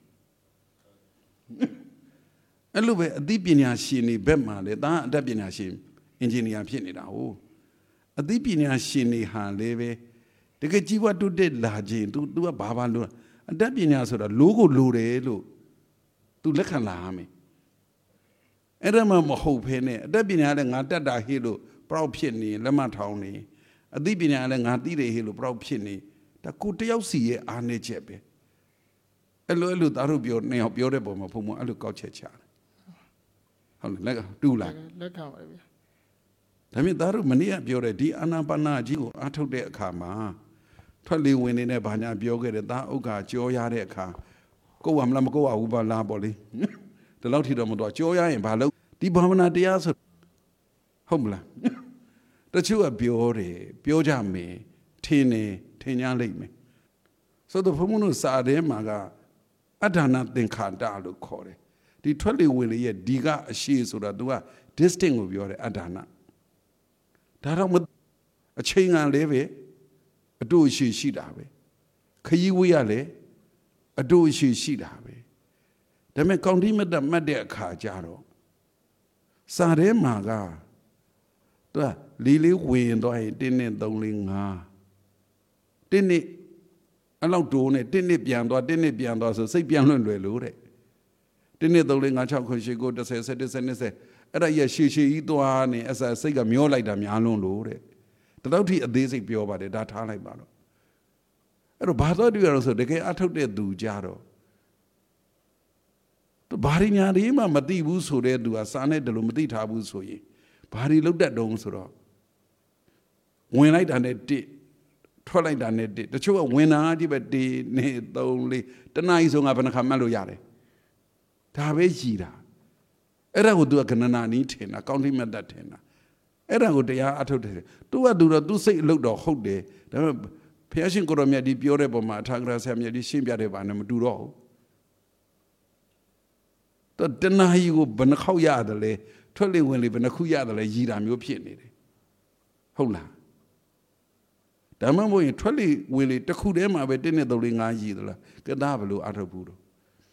အဲ့လိုပဲအသိပညာရှင်တွေဘက်မှာလေဒါအတတ်ပညာရှင်အင်ဂျင်နီယာဖြစ်နေတာဟုတ်အသိပညာရှင်တွေဟာလေပဲတကယ်ကြီးဝတ်တွတ်တဲ့လာခြင်း तू ကဘာလို့အတတ်ပညာဆိုတာလိုကိုလိုတယ်လို့ तू လက်ခံလာရမယ်အဲ့ဒါမှမဟုတ်ဘဲနဲ့အတတ်ပညာလည်းငါတတ်တာဟေ့လို့ပရောက်ဖြစ်နေလက်မထောင်းနေအသိပညာလည်းငါသိတယ်ဟေ့လို့ပရောက်ဖြစ်နေဒါကိုတယောက်စီရဲ့အားနည်းချက်ပဲအဲ့လိုသားတို့ပြောနှစ်ယောက်ပြောတဲ့ပုံမှာဘုံဘအဲ့လိုကောက်ချက်ချတယ်ဟုတ်လားတူလားလက်ခံပါဗျာဒါမြင်သားတို့မနေ့ကပြောတဲ့ဒီအာနာပါနာကြီးကိုအားထုတ်တဲ့အခါမှာထွက်လေဝင်နေတဲ့ဘာညာပြောခဲ့တဲ့သားဥက္ကာကြောရတဲ့အခါကိုယ်ဝမလားမကိုယ်ဝဘူးပါလားပေါ့လေဒီလောက်ထိတော့မတော့ကြောရရင်ဘာလို့ဒီဘာဝနာတရားဆိုဟုတ်မလားတချို့ကပြောတယ်ပြောကြမယ်ထင်ကြလိမ့်မယ်ဆိုတော့ဘုံမလို့စာထဲမှာကအဋ္ဌာဏသင်္ခါတလို့ခေါ်တယ်ဒီထွက်လေဝင်လေရဲ့ဒီကအရှိဆိုတာ तू က distinct ကိုပြောတယ်အဋ္ဌာဏဒါတော့အချိန်ကလေးပဲအတူအရှိရှိတာပဲခရီးဝေးရလေအတူအရှိရှိတာပဲဒါပေမဲ့ကောင်းတိမတ်မှတ်တဲ့အခါကျတော့စာထဲမှာကသူကလေးဝင်သွားရင်1နဲ့3 4 5တင်းနဲ့အဲ့လောက်တိုးနဲ့1နဲ့ပြန်သွား1နဲ့ပြန်သွားဆိုစိတ်ပြန်လွင့်လွယ်လို့တဲ့1နဲ့3 4 5 6 9 10 10 11 12 အဲ့ဒါရရှည်ကြီးသွားနေအစားစိတ်ကမျောလိုက်တာများလွန်းလို့တဲ့တလောက်ထိအသေးစိတ်ပြောပါတယ်ဒါထားလိုက်ပါတော့အဲ့တော့ဘာသာတူရလို့ဆိုတကယ်အထုတ်တဲ့သူကြတော့သူဘာရညာတွေမှမသိဘူးဆိုတဲ့သူကစာနဲ့တလို့မသိထားဘူးဆိုရင်ဘာတွေလောက်တတ်တုံးဆိုတော့ဝင်လိုက်တာနဲ့ထွက်လိုက်တာနဲ့တချို့ကဝင်တာကြည့်ပဲ1 2 3 4တနားကြီးဆိုငါဘယ်နှခါမှတ်လို့ရတယ်ဒါပဲကြီးတာအဲ့ဒါကို तू ကကဏနာနီးထင်တာကောင်းတိမတ်တတ်ထင်တာအဲ့ဒါကိုတရားအထုတ်တယ် तू က तू တော့ तू စိတ်အလုပ်တော့ဟုတ်တယ်ဒါပေမဲ့ဘုရားရှင်ကိုရောမြတ်ဒီပြောတဲ့ပုံမှာအထာဂရဆရာမြတ်ဒီရှင်းပြတဲ့ဘာနဲ့မတူတော့ဘူးတော့တဏှာကြီးကိုဘယ်နှခေါက်ရတယ်လဲထွက်လေဝင်လေဘယ်နှခုရတယ်လဲရည်တာမျိုးဖြစ်နေတယ်ဟုတ်လားဒါမှမဟုတ်ရင်ထွက်လေဝင်လေတစ်ခုတည်းမှာပဲ1နဲ့3 4 5ရည်သလားကဒါဘလို့အထုတ်ဘူးတော့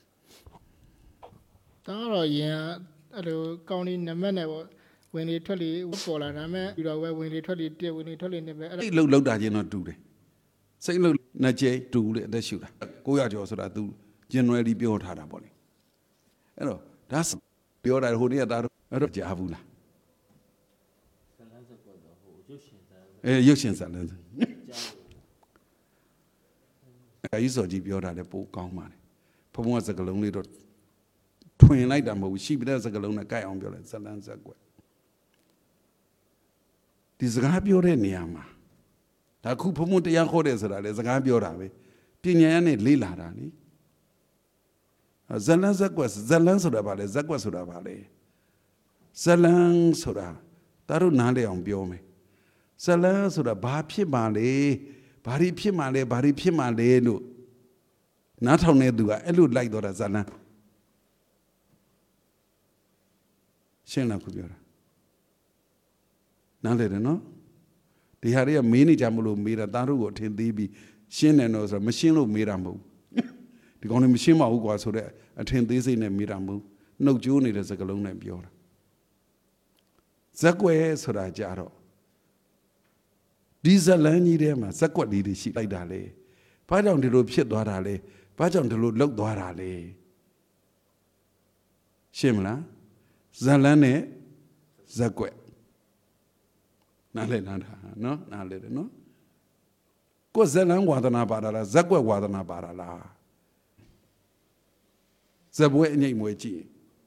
ဒါတော့ရင်အဲ့လိုကောင်းလေးနံပါတ်နဲ့ပေါ့ဝင်လေထွက်လေပေါ်လာဒါမဲ့ပြီးတော့ဝင်လေထွက်လေတက်ဝင်လေထွက်လေနဲ့ပဲအဲ့လိုလောက်တာချင်းတော့တူတယ်စိတ်လို့နှစ်ကြိမ်တူလေအသက်ရှူတာ900ကျော်ဆိုတာ तू generally ပြောထားတာပေါ့လေအဲ့တော့ဒါပြောတာဟိုနေ့ကဒါအဲ့တော့ကြားဘူးလားဇလန်းစကွက်တော့ဟိုရုပ်ရှင်ဇလန်းရုပ်ရှင်ဇလန်းအဲ့ဒီဆိုကြည့်ပြောတာလည်းပိုကောင်းပါတယ်ဘုံဘုံစကလုံးလေးတော့ထွင်လိုက်တာမဟုတ်ဘူးရှိပြတဲ့စကလုံးနဲ့ကြိုက်အောင်ပြောလိုက်ဇလန်းစကွက်ဒီစကားပြောတဲ့နေရာမှာဒါခုဘုံဘုံတရားခေါ်တယ်ဆိုတာလေစကားပြောတာပဲပညာရနဲ့လေ့လာတာနိဇလန်းဇက်ကွက်ဇလန်းဆိုတာဘာလဲဇက်ကွက်ဆိုတာဘာလဲဇလန်းဆိုတာဒါတို့နားလည်အောင်ပြောမယ်ဇလန်းဆိုတာဘာဖြစ်မှလဲဘာတွေဖြစ်မှလဲဘာတွေဖြစ်မှလဲလို့နားထောင်နေသူကအဲ့လိုလိုက်တော့တာဇာလန်းရှင်းလားခုပြောတာနားလေတယ်နော်ဒီဟာတွေကမေးနေကြမလို့မေးတာသားတို့ကိုအထင်သေးပြီးရှင်းတယ်တော့ဆိုမရှင်းလို့မေးတာမဟုတ်ဒီကောင်တွေမရှင်းပါဘူးကွာဆိုတဲ့အထင်သေးစိတ်နဲ့မေးတာမဟုတ်နှုတ်ကြိုးနေတဲ့စကားလုံးနဲ့ပြောတာဇက်ကွယ်ဆိုတာကြတော့ဒီဇလန်းကြီးထဲမှာဇက်ကွက်လေးတွေရှိလိုက်တာလေဘာကြောင့်ဒီလိုဖြစ်သွားတာလဲဘာကြောင့်ဒီလိုလှုပ်သွားတာလဲရှင်းမလားဇလန်းနဲ့ဇက်ကွက်နားလည်နားတာနော်နားလည်တယ်နော်ကိုယ်ဇလန်းဝါဒနာပါတာလားဇက်ကွက်ဝါဒနာပါတာလားဇက်ပွဲအငိမ့်မွေကြည့်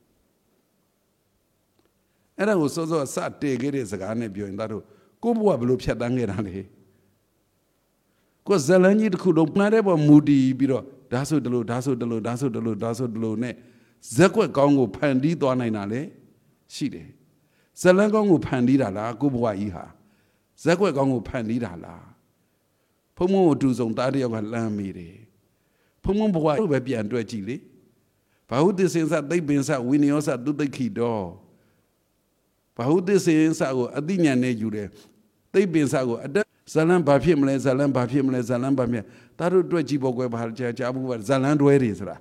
အဲ့ဒါကိုစောစောစတေခဲ့တဲ့စကားနဲ့ပြောရင်တို့ကိုဘဝဘလို့ဖြတ်တန်းခဲ့တာလေကိုဇလန်းကြီးတစ်ခုလုံးမှားတဲ့ပေါ်မူတည်ပြီးတော့ဒါဆိုတလို့ဒါဆိုတလို့ဒါဆိုတလို့ဒါဆိုတလို့နဲ့ဇက်ကွက်ကောင်းကိုဖန်တီးသွားနိုင်တာလေရှိတယ်ဇလန်းကောင်းကိုဖန်တီးတာလားကိုဘဝကြီးဟာဇက်ကွက်ကောင်းကိုဖန်တီးတာလားဖုံဖုံကိုတူဆုံးသားတယောက်ကလမ်းမိတယ်ဖုံဖုံဘဝကိုပဲပြန်တွေ့ကြည့်လေဘာဟုသစ္စေသသိပ္ပင်္စဝိနယောသသူသိခိတောဘာဟုသစ္စေသကိုအသိဉာဏ်နဲ့ယူတယ်သိပ္ပင်္စကိုအတဇလန်းဘာဖြစ်မလဲဇလန်းဘာဖြစ်မလဲဇလန်းဘာဖြစ်ဒါတို့တွေ့ကြည့်ဖို့ကွယ်ဘာကြားဘူးဇလန်းတွဲတွေဆိုတာ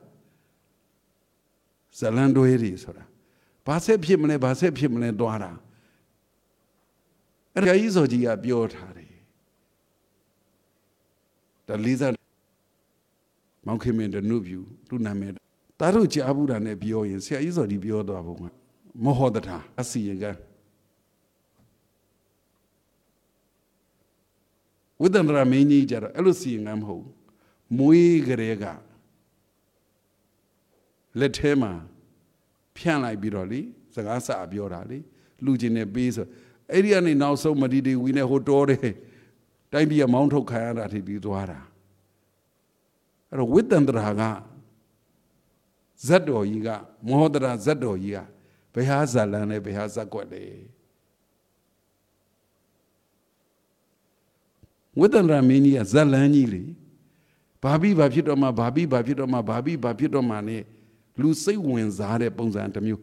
ဇလန်းတွဲတွေဆိုတာဘာဆက်ဖြစ်မလဲဘာဆက်ဖြစ်မလဲတွားတာအဲ့ဒါကြီးစောကြီးကပြောထားတယ်ဒါလေးစားမောင်ခင်မင်းတို့နုပြူသူ့နာမည်ဒါတို့ကြားဘူးတာနဲ့ပြောရင်ဆရာကြီးစောကြီးပြောသွားပုံကမဟုတ်တာအစီရင်ကဝိတ္တန္တရာမင်းကြီးကြတော့အဲ့လိုစီရင်ကမဟုတ်မွေးကြတဲ့ကလက်ထဲမှာဖြန့်လိုက်ပြီးတော့လေစကားစပြောတာလေလူချင်းနဲ့ပေးဆိုအဲ့ဒီကနေနောက်ဆုံးမဒီဒီဝီနဲ့ဟိုတော်တယ်တိုင်းပြည်ကမောင်းထုတ်ခံရတာထိပြီးသွားတာအဲ့တော့ဝိတ္တန္တရာကဇတ်တော်ကြီးကမောဟတရာဇတ်တော်ကြီးကဘယ်ဟာဇာလန်လဲဘယ်ဟာဇက်ကွက်လဲဝိတ္တန္တရာမင်းကြီးကဇက်လန်းကြီးလေဘာပြီးဘာဖြစ်တော့မှဘာပြီးဘာဖြစ်တော့မှဘာပြီးဘာဖြစ်တော့မှ ਨੇ လူစိတ်ဝင်စားတဲ့ပုံစံတစ်မျိုး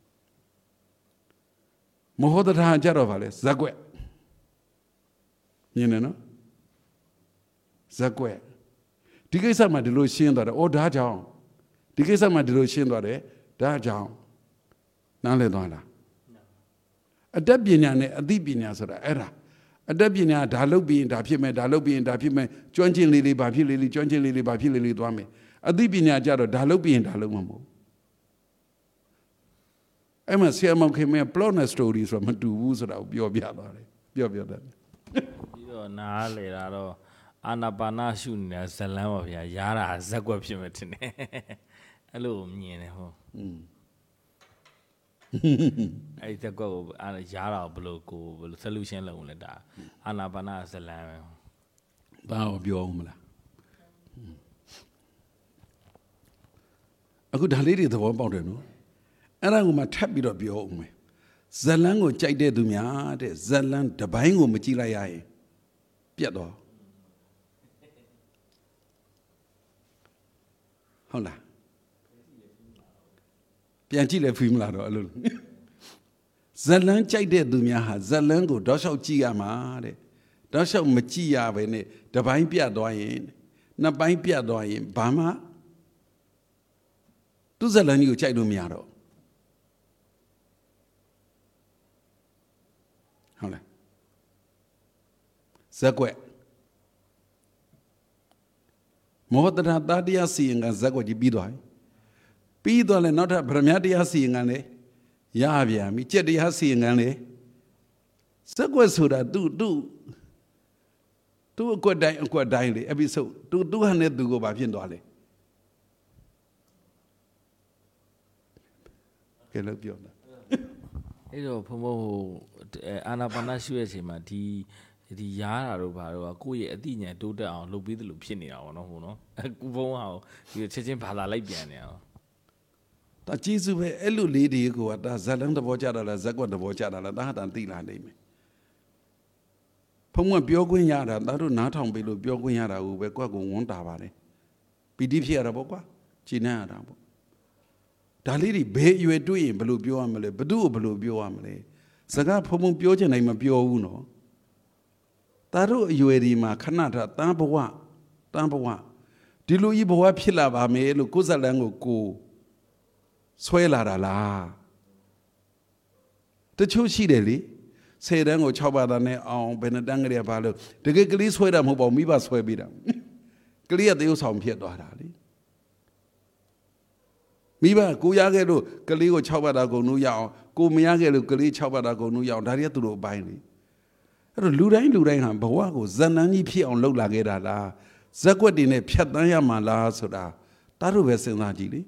မဟုတ်တာကြတော့ဗာလဲဇက်ကွက်မြင်တယ်နော်ဇက်ကွက်ဒီကိစ္စမှာဒီလိုရှင်းသွားတယ်အော်ဒါကြောင့်ဒီကိစ္စမှာဒီလိုရှင်းသွားတယ်ဒါကြောင့်နားလည်သွားလားအတတ်ပညာနဲ့အသိပညာဆိုတာအဲ့ဒါအတတ်ပညာဒါလုပ်ပြီးရင်ဒါဖြစ်မယ်ဒါလုပ်ပြီးရင်ဒါဖြစ်မယ်ကျွမ်းကျင်လေးဘာဖြစ်လေးကျွမ်းကျင်လေးဘာဖြစ်လေးသွားမယ်အသိပညာကြတော့ဒါလုပ်ပြီးရင်ဒါလုပ်မှာမဟုတ်အဲ့မှာဆရာမောင်ခင်မ plot and story ဆိုတာမတူဘူးဆိုတာကိုပြောပြသွားတယ်ပြောတယ်ပြီးတော့နားလေတာတော့အာနာပါနာရှုနေတာဇလန်းပါဗျာရားတာဇက်ကွက်ဖြစ်မှတင်တယ်အဲ့လိုမြင်တယ်ဟောအဲ့ဒီကွက်ကိုရားတာဘယ်လို solution လုပ်လဲဒါအာနာပါနာဇလန်းပဲဘာကိုပြောအောင်မလားအခုဒါလေးတွေသဘောပေါက်တယ်နော်အဲ့ဒါကိုမှထပ်ပြီးတော့ပြောအောင်မယ်ဇလန်းကိုကြိုက်တဲ့သူများတဲ့ဇလန်းတပိုင်းကိုမကြည့်လိုက်ရရင်ပြတ်သွားဟုတ်လားပြန်ကြည့်လဲဖီးမလားတော့အဲ့လိုဇလန်းကြိုက်တဲ့သူများဟာဇလန်းကိုတောက်လျှောက်ကြည့်ရမှာတဲ့တောက်လျှောက်မကြည့်ရဘဲနဲ့တပိုင်းပြတ်သွားရင်နှစ်ပိုင်းပြတ်သွားရင်ဘာမှသူဇလန်းကြီးကိုကြိုက်လို့မရတော့ဟုတ်လားဇက်ကွက်မောဟတရာတာတရားစီရင်ကဇက်ကွက်ကြီးပြီးသွားလဲနောက်ထပ်ဗရမ ्य တရားစီရင်ကလည်းရပြန်ပြီကြက်တရားစီရင်ကလည်းဇက်ကွက်ဆိုတာသူအကွက်တိုင်းလေ episode သူဟာနဲ့သူကိုဘာဖြစ်သွားလဲကဲလို့ပြောတာအဲ့တော့ဖုံဖုံအာနာပါနာရှုရဲ့အချိန်မှာဒီရားတာတို့ဘာတို့ကကိုယ့်ရဲ့အသိဉာဏ်တိုးတက်အောင်လုပ်ပြီးသလိုဖြစ်နေတာပေါ့နော်ဟိုနော်ကူဖုံးဟာဒီချက်ချင်းဘာသာလိုက်ပြန်နေအောင်ဒါကျေးဇူးပဲအဲ့လိုလေးတွေကိုကဒါဇလန်းသဘောကျတာလားဇက်ကွက်သဘောကျတာလားဒါဟာတန်သိလာနိုင်မယ်ဖုံးကပြောခွင့်ရတာဒါတို့နားထောင်ပြီလို့ပြောခွင့်ရတာကိုပဲကိုယ့်ကိုဝန်တာပါလေပီတိဖြစ်ရတာပေါ့ကွာကျင့်နေရတာပေါ့ဒါလေးတွေဘယ်အရွယ်တွေ့ရင်ဘယ်လိုပြောရမလဲဘသူ့ကိုဘယ်လိုပြောရမလဲစကားဖုံဖုံပြောချင်တိုင်းမပြောဘူးနော်ဒါတို့အရွယ်ဒီမှာခဏထတန်းဘဝဒီလိုကြီးဘဝဖြစ်လာပါမယ်လို့ကိုယ်ဇလန်းကိုဆွဲလာတာလားတချို့ရှိတယ်လေ10တန်းကို6ဘာသာနဲ့အောင်ဘယ်နှတန်းကလေးပါလို့တကယ်ကလေးဆွဲတာမဟုတ်ပါဘူးမိဘဆွဲပေးတာကလေးကတရုပ်ဆောင်ဖြစ်သွားတာလေမိဘကိုရခဲ့လို့ကလေးကို6ဘာသာကုန်လို့ရအောင်ကိုမရခဲ့လို့ကလေး6ဘာသာကုန်လို့ရအောင်ဒါတွေကသူတို့အပိုင်းလေအဲ့တော့လူတိုင်းဟာဘဝကိုဇန်နန်းကြီးဖြစ်အောင်လှုပ်လာခဲ့တာလားဇက်ကွက်တွေနဲ့ဖြတ်တန်းရမှာလားဆိုတာတားတို့ပဲစဉ်းစားကြည့်လေ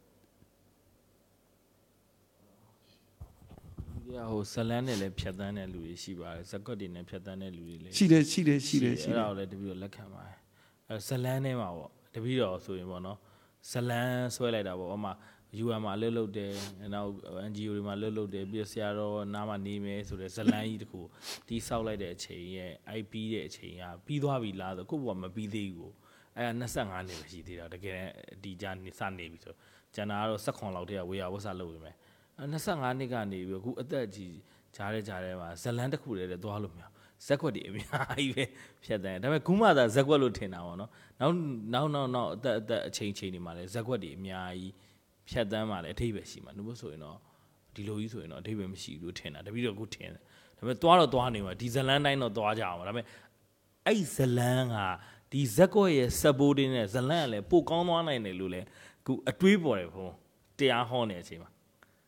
ဟိုဇလန်းနဲ့လည်းဖြတ်တန်းတဲ့လူတွေရှိပါတယ်ဇက်ကွက်တွေနဲ့ဖြတ်တန်းတဲ့လူတွေလည်းရှိတယ်အဲ့ဒါကိုလည်းတပည့်တော်လက်ခံပါတယ်အဲ့ဇလန်းထဲမှာပေါ့တပည့်တော်ဆိုရင်ပေါ့နော်ဇလန်းဆွဲလိုက်တာပေါ့ဥပမာ UN မှာလှုပ်တယ်နောက် NGO တွေမှာလှုပ်တယ်ပြီးဆရာတော်နားမှာနေမယ်ဆိုတဲ့ဇလန်းကြီးတခုတီးဆောက်လိုက်တဲ့အချိန်ရဲ့ IP တဲ့အချိန်ကပြီးသွားပြီလားဆိုကိုယ့်ဘဝမပြီးသေးဘူးအဲ့ဒါ25နှစ်ပဲရှိသေးတာတကယ်ဒီကြနေစနေပြီဆိုကျန်တာကတော့18လောက်တည်းကဝေယဝဆလုပ်နေမယ်25နှစ်ကနေပြီးအခုအသက်ကြီးဂျားတဲ့မှာဇလန်းတစ်ခုတည်းသွားလို့မရဇက်ကွက်တွေအများကြီးပဲဖြတ်တယ်ဒါပေမဲ့ခုမှသာဇက်ကွက်လို့ထင်တာပေါ့နော်နောက်အသက်အချိန်တွေမှာလည်းဇက်ကွက်တွေအများကြီးဖြတ်တန်းမှာလည်းအထိပ္ပယ်ရှိမှာနှုတ်ဆိုရင်တော့ဒီလိုကြီးဆိုရင်တော့အထိပ္ပယ်မရှိဘူးလို့ထင်တာတပည့်တော်ခုထင်တယ်ဒါပေမဲ့သွားနေမှာဒီဇလန်းတိုင်းတော့သွားကြအောင်ဒါပေမဲ့အဲ့ဇလန်းကဒီဇက်ကွက်ရဲ့စပ်ပိုးတင်းနဲ့ဇလန်းကလည်းပိုကောင်းသွားနိုင်တယ်လို့လည်းခုအတွေးပေါ်တယ်ဘုံတရားဟောနေတဲ့အချိန်မှာ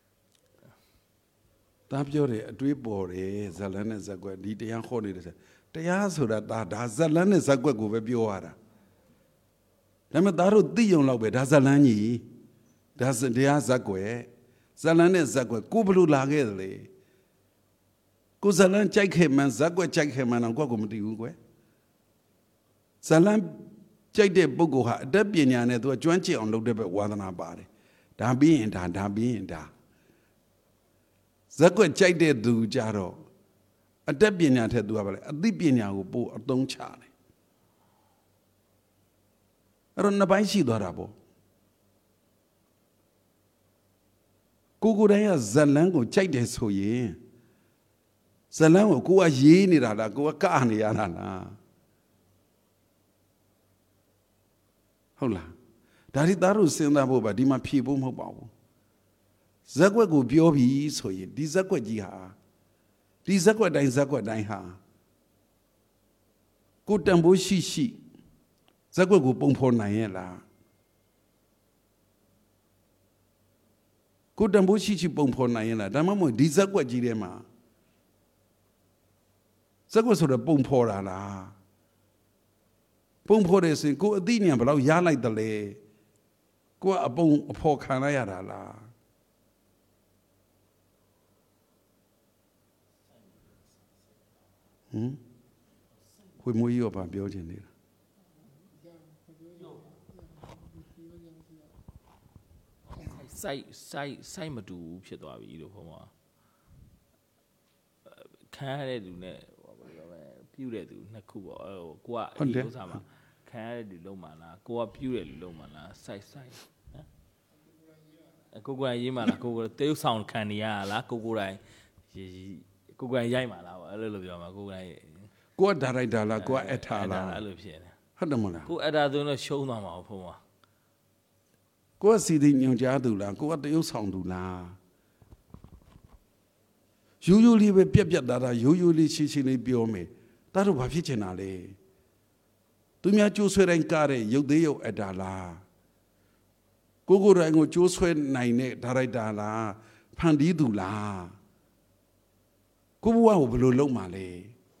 တားပြောတယ်အတွေးပေါ်တယ်ဇလန်းနဲ့ဇက်ကွက်ဒီတရားခေါ်နေတယ်တရားဆိုတာဒါဇလန်းနဲ့ဇက်ကွက်ကိုပဲပြောရတာဒါပေမဲ့သားတို့သိုံလောက်ပဲဒါဇလန်းကြီးဒါတရားဇက်ကွက်ဇလန်းနဲ့ဇက်ကွက်ကိုဘလို့လာခဲ့တယ်လေကိုဇလန်းကြိုက်ခဲ့မှန်ဇက်ကွက်ကြိုက်ခဲ့မှန်တော့ကိုယ့်ကိုမသိဘူးကွယ်ဇလန်းကြိုက်တဲ့ပုဂ္ဂိုလ်ဟာအတတ်ပညာနဲ့သူကကျွမ်းကျင်အောင်လုပ်တဲ့ဘက်ဝါသနာပါတယ်ဒါပြီးရင်ဒါပြီးရင်ဒါဇက်ကွက်ကြိုက်တဲ့သူကြတော့အတတ်ပညာထက်သူကဘာလဲအသိပညာကိုပို့အသုံးချတယ်အဲ့တော့နှစ်ပိုင်းရှိသွားတာပေါ့ကိုတိုင်းကဇလန်းကိုကြိုက်တယ်ဆိုရင်ဇလန်းကိုကရေးနေတာလားကိုကကနေရတာလားဟုတ်လားဒါဒီသားတို့စဉ်းစားဖို့ပါဒီမှာဖြေဖို့မဟုတ်ပါဘူးဇက်ကွက်ကိုပြောပြီးဆိုရင်ဒီဇက်ကွက်ကြီးဟာဒီဇက်ကွက်တိုင်းဟာကိုတန်ဖိုးရှိဇက်ကွက်ကိုပုံဖော်နိုင်ရဲ့လားကိုတန်ဖိုးရှိပုံဖော်နိုင်ရဲ့လားဒါမှမဟုတ်ဒီဇက်ကွက်ကြီးထဲမှာဇက်ကွက်ဆိုတော့ပုံဖော်တာလားပုံဖော်တယ်ဆိုရင်ကိုအသိဉာဏ်ဘယ်လောက်ရလိုက်တယ်လဲကိုကအဖော်ခံလိုက်ရတာလားခွေမွေးရောပါပြောချင်နေတာစိုက်မတူဘူးဖြစ်သွားပြီလို့ဘုံကခံရတဲ့လူနဲ့ပြုတ်တဲ့သူနှစ်ခုပေါ့ကိုကဒီဥစ္စာမှာခံရတဲ့လူလုံးမှာလားကိုကပြုတ်တဲ့လူလုံးမှာလားစိုက်နော်ကိုယ်ရေးမှာလားကိုတရုပ်ဆောင်ခံနေရလားကိုတိုင်းရိုက်မှာလားအဲ့လိုပြောမှာကိုကဒါရိုက်တာလားကိုကအထာလားအဲ့လိုဖြစ်နေဟုတ်တယ်မလားကိုအထာဆိုတော့ရှုံးသွားမှာဘုံကကိုစီသည်ညွန်ကြားသူလားကိုကတရုပ်ဆောင်သူလားရိုးလေးပဲပြက်သားရိုးလေးရှင်းလေးပြောမယ်ဒါတို့ဘာဖြစ်ချင်တာလဲသူများကြိုးဆွဲတိုင်းကားတဲ့ရုပ်သေးရုပ်အထာလားကိုတိုင်းကိုကြိုးဆွဲနိုင်တဲ့ဒါရိုက်တာလားဖန်တီးသူလားကိုဘဝကိုဘယ်လိုလုပ်မှာလဲ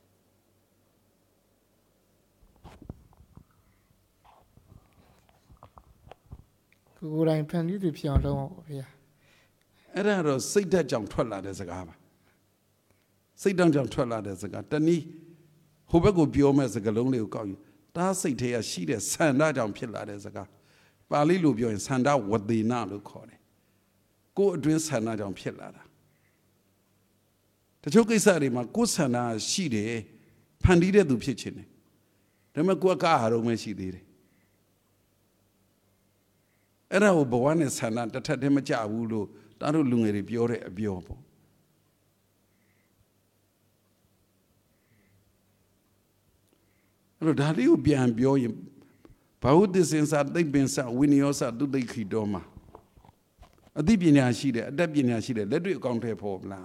ကိုတိုင်းဖန်တီးသူဖြစ်အောင်လုပ်အောင်ဗျာအဲ့ဒါတော့စိတ်ဓာတ်ကြောင့်ထွက်လာတဲ့စကားပါစိတ်ဓာတ်ကြောင့်ထွက်လာတဲ့စကားတနည်းဟိုဘက်ကိုပြောမဲ့စကားလုံးလေးကိုကောက်ယူတားစိတ်ထဲကရှိတဲ့ဆန္ဒကြောင့်ဖြစ်လာတဲ့စကားပါဠိလိုပြောရင်ဆန္ဒဝသေနလို့ခေါ်တယ်ကိုယ်အတွင်းဆန္ဒကြောင့်ဖြစ်လာတာတချို့ကိစ္စတွေမှာကိုယ်ဆန္ဒရှိတယ်ဖန်တီးတဲ့သူဖြစ်ခြင်းတယ်ဒါပေမဲ့ကိုယ်ကအားလုံးပဲရှိသေးတယ်အဲ့ဒါကိုဘဝနဲ့ဆန္ဒတစ်ထပ်တည်းမကြဘူးလို့တားတို့လူငယ်တွေပြောတဲ့အပြောပေါ့အဲ့တော့ဒါလေးကိုပြန်ပြောရင်ဘာဟုသစ္စင်္စာသိပ္ပင်္စဝိနယောစသူသိခိတော်မှာအသိပညာရှိတယ်အတတ်ပညာရှိတယ်လက်တွေ့အကောင့်ထဲပေါ်လာ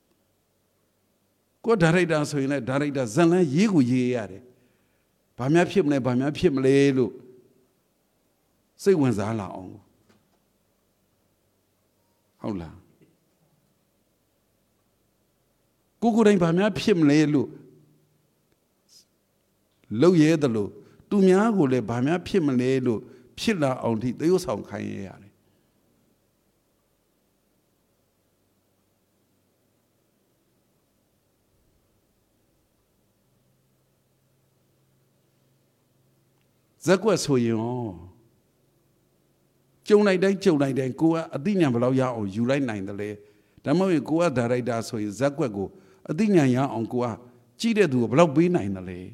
ကိုဒါရိုက်တာဆိုရင်လည်းဒါရိုက်တာဇန်လန်းရေးကိုရေးရတယ်ဘာများဖြစ်မလဲဘာများဖြစ်မလဲလို့စိတ်ဝင်စားလာအောင်ဟုတ်လားကိုယ်တိုင်ဘာများဖြစ်မလဲလို့လုပ်ရဲတယ်လို့သူများကိုလည်းဘာများဖြစ်မလဲလို့ဖြစ်လာအောင်ထိသရုပ်ဆောင်ခိုင်းရရတယ်ဇက်ကွက်ဆိုရင်ကြုံလိုက်တိုင်းကိုကအသိဉာဏ်ဘယ်လောက်ရအောင်ယူလိုက်နိုင်တယ်လဲဒါမှမဟုတ်ကိုကဒါရိုက်တာဆိုရင်ဇက်ကွက်ကိုအသိဉာဏ်ရအောင်ကိုကကြည့်တဲ့သူကိုဘယ်လောက်ပေးနိုင်တယ်လဲ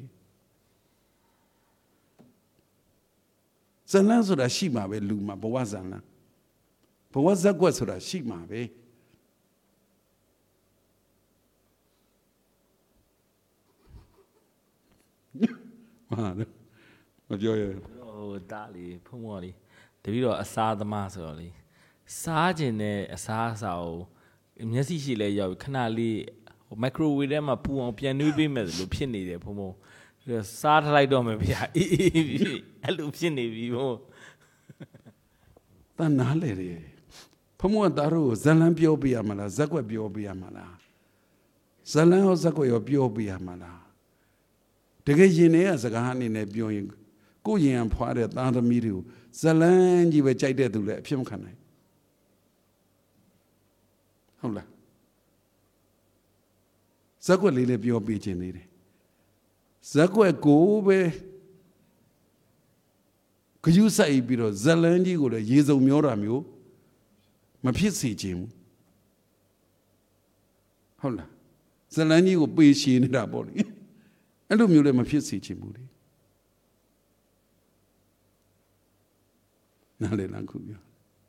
ဇလန်းဆိုတာရှိမှာပဲလူမှာဘဝဇလန်းဘဝဇက်ကွက်ဆိုတာရှိမှာပဲဟာမပြောရဘူးတားလေဖုံးမော်လေတပည့်တော့အစားသမားဆိုတော့လေစားခြင်းနဲ့အစားအစာကိုမျက်စိရှိလဲရောက်ခဏလေးမိုက်ခရိုဝေးထဲမှာပူအောင်ပြန်နှွေးပေးမယ်လို့ဖြစ်နေတယ်ဖုံးဖုံးစားထားလိုက်တော့မယ်ဗျာအေးအဲ့လိုဖြစ်နေပြီဘုံတန်နာလေတယ်ဖုံးကတားတို့ဇလန်းပြောပြရမလားဇက်ကွက်ပြောပြရမလားဇလန်းရောဇက်ကွက်ရောပြောပြရမလားတကယ်ရင်ထဲကစကားအနေနဲ့ပြောရင်ကိုယ်ရင်ဖွားတဲ့သားသမီးတွေကိုဇလန်းကြီးပဲကြိုက်တဲ့သူလည်းအဖြစ်မခံနိုင်ဟုတ်လားဇက်ကွက်လေးလည်းပြောပြခြင်းသေးတယ်ဇက်ကွက်ကိုပဲဂယုစိုက်ပြီးတော့ဇလန်းကြီးကိုလည်းရေစုံမျောတာမျိုးမဖြစ်စေခြင်းဘူးဟုတ်လားဇလန်းကြီးကိုပေးရှည်နေတာပေါ့လေအဲ့လိုမျိုးလည်းမဖြစ်စေခြင်းဘူးလေနားလည်လားခုပြော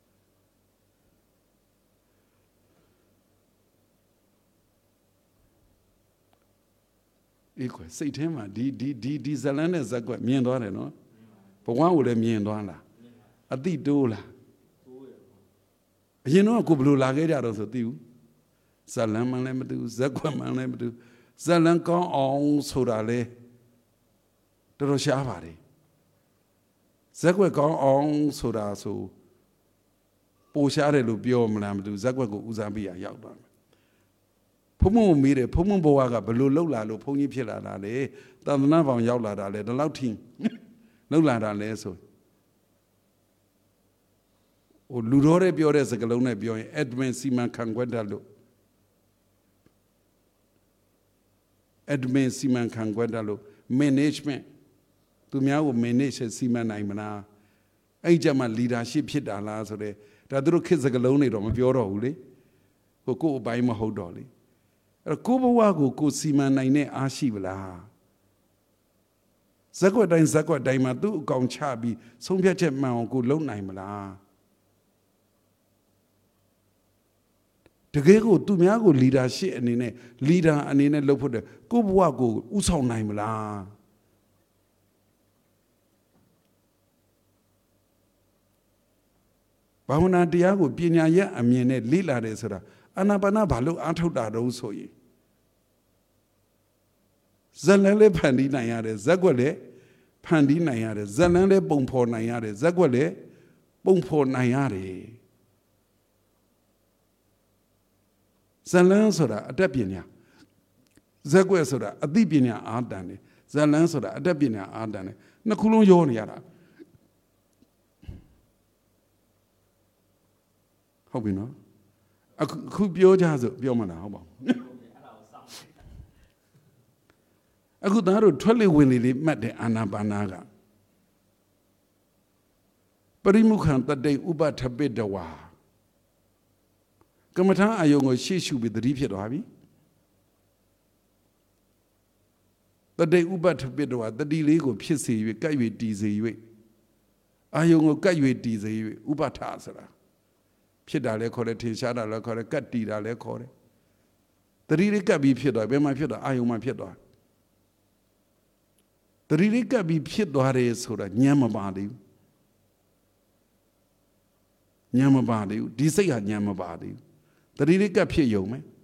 အေးကွယ်စိတ်ထဲမှာဒီဇလန်းနဲ့ဇက်ကွက်မြင်သွားတယ်နော်ဘဝကိုလည်းမြင်သွားလားအတိတိုးလားအရင်တော့ကိုဘယ်လိုလာခဲ့ကြတော့ဆိုသိဘူးဇလန်းမှလည်းမသိဘူးဇက်ကွက်မှလည်းမသိဘူးဇလန်းကောင်းအောင်ဆိုတာလေတော်တော်ရှားပါတယ်ဇက်ကွက်ကောင်းအောင်ဆိုတာဆိုပိုရှားတယ်လို့ပြောမလားမသိဘူးဇက်ကွက်ကိုဦးစားပေးရရောက်သွားတယ်ဖုံမမေးတယ်ဖုံဘဝကဘယ်လိုလှုပ်လာလို့ဘုန်းကြီးဖြစ်လာတာလဲသာသနာပေါင်းရောက်လာတာလဲဒီလောက်ထိလှုပ်လာတာလဲဆိုဟိုလူတော်တဲ့ပြောတဲ့စကားလုံးနဲ့ပြောရင် admin စီမံခန့်ခွဲတတ်လို့ admin စီမံခန့်ခွဲတတ်လို့ management သူများကို manage စီမံနိုင်မလားအဲ့ကြမှာ leadership ဖြစ်တာလားဆိုတဲ့ဒါသူတို့ခေတ်စကားလုံးတွေတော့မပြောတော့ဘူးလေကိုအပိုင်းမဟုတ်တော့လေအဲ့တော့ကိုဘဝကိုစီမံနိုင်တဲ့အားရှိပလားဇက်ကွက်တိုင်းမှာသူ့အကောင်ချပြီးဆုံးဖြတ်ချက်မှန်အောင်ကိုလုပ်နိုင်မလားတကယ်ကိုသူများကို leadership အနေနဲ့ leader အနေနဲ့လုပ်ဖို့တဲ့ကိုဘဝကိုဥဆောင်နိုင်မလားဘာဝနာတရားကိုပညာရအမြင်နဲ့လေ့လာတယ်ဆိုတာအာနာပါနဘာလို့အားထုတ်တာတော့ဆိုရင်ဇလန်းလေးဖန်တီးနိုင်ရတယ်ဇက်ကွက်လည်းဖန်တီးနိုင်ရတယ်ဇလန်းလေးပုံဖော်နိုင်ရတယ်ဇက်ကွက်လည်းပုံဖော်နိုင်ရတယ်ဇလန်းဆိုတာအတတ်ပညာဇက်ကွက်ဆိုတာအသိပညာအားတန်တယ်ဇလန်းဆိုတာအတတ်ပညာအားတန်တယ်နှစ်ခုလုံးရောနေရတာဟုတ်ပြီနော်အခုပြောကြဆိုပြောမှလားဟုတ်ပါဘူးအခုသားတို့ထွက်လေဝင်လေလေးမှတ်တဲ့အာနာပါနာကပရိမုခံတတိဥပထပိတဝါကမ္မထာအယုံကိုရှေ့ရှုပြီးသတိဖြစ်သွားပြီတတိဥပထပိတဝါတတိလေးကိုဖြစ်စေ၍ကြိုက်၍တည်စေ၍အာယုံကိုကတ်၍တည်စေ၍ဥပဋ္ဌာဆိုတာဖြစ်တာလည်းခေါ်တယ်ထင်ရှားတာလည်းခေါ်တယ်ကတ်တည်တာလည်းခေါ်တယ်တတိလေးကတ်ပြီးဖြစ်သွားဘယ်မှာဖြစ်သွားအာယုံမှာဖြစ်သွားတတိလေးကတ်ပြီးဖြစ်သွားတယ်ဆိုတာဉာဏ်မပါသေးဘူးဉာဏ်မပါသေးဘူးဒီစိတ်ဟာဉာဏ်မပါသေးဘူးတတိလေးကတ်ဖြစ်ယုံမယ်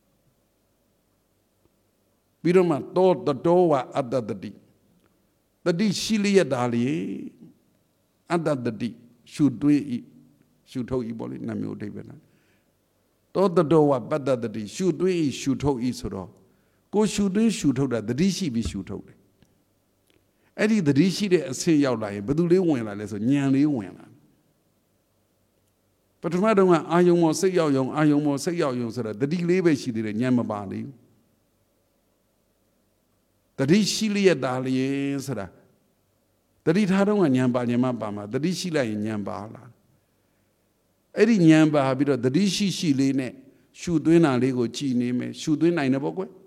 ပြီးတော့မှတောဝအတ္တတတိတတိရှိလျက်တာလေအတ္တတတိရှုတွေးဤရှုထုတ်ဤပေါ့လေနှမျိုးအဓိပ္ပာယ်လားတောဝပတ္တတတိရှုတွေးဤရှုထုတ်ဤဆိုတော့ကိုရှုတွေးရှုထုတ်တာတတိရှိပြီးရှုထုတ်တယ်အဲ့ဒီတတိရှိတဲ့အဆင့်ရောက်လာရင်ဘယ်သူလေးဝင်လာလဲဆိုဉာဏ်လေးဝင်လာပထမတုန်းကအာယုံမောစိတ်ရောက်ယုံအာယုံမောစိတ်ရောက်ယုံဆိုတော့တတိလေးပဲရှိသေးတယ်ဉာဏ်မပါသေးဘူးတတိရှိလျက်တာလေဆိုတာတတိထားတော့ကဉာဏ်ပါဉာဏ်မပါမှာတတိရှိလိုက်ရင်ဉာဏ်ပါလာအဲ့ဒီဉာဏ်ပါပြီးတော့တတိရှိလေးနဲ့ရှုသွင်းတာလေးကိုကြည်နေမယ်ရှုသွင်းနိုင်တယ်ပေါ့ကွယ်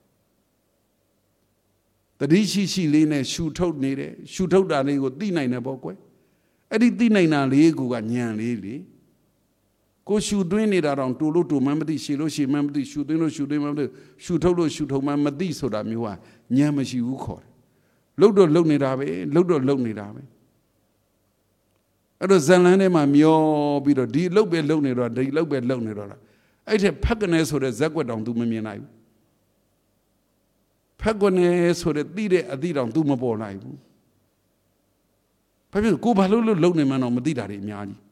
တတိရှိလေးနဲ့ရှုထုတ်နေတယ်ရှုထုတ်တာလေးကိုသိနိုင်တယ်ပေါ့ကွယ်အဲ့ဒီသိနိုင်တာလေးကဉာဏ်လေးလေကိုရှုသွင်းနေတာတော့တူလို့တူမှမသိရှည်လို့ရှည်မှမသိရှုသွင်းလို့ရှုသွင်းမှမသိရှုထုတ်လို့ရှုထုတ်မှမသိဆိုတာမျိုးဟာဉာဏ်မရှိဘူးခေါ်တယ်လှုပ်တော့လှုပ်နေတာပဲလှုပ်တော့လှုပ်နေတာပဲအဲ့တော့ဇန်လန်းထဲမှာမျောပြီးတော့ဒီလှုပ်ပဲလှုပ်နေတော့ဒီလှုပ်ပဲလှုပ်နေတော့အဲ့ထက်ဖက်ကနေဆိုတဲ့ဇက်ွက်တောင် तू မမြင်နိုင်ဘူးဖက်ကနေဆိုတဲ့သိတဲ့အသည့်တောင် तू မပေါ်နိုင်ဘူးဘာဖြစ်လို့ကိုဘာလို့လှုပ်နေမှန်းတော့မသိတာတွေအများကြီး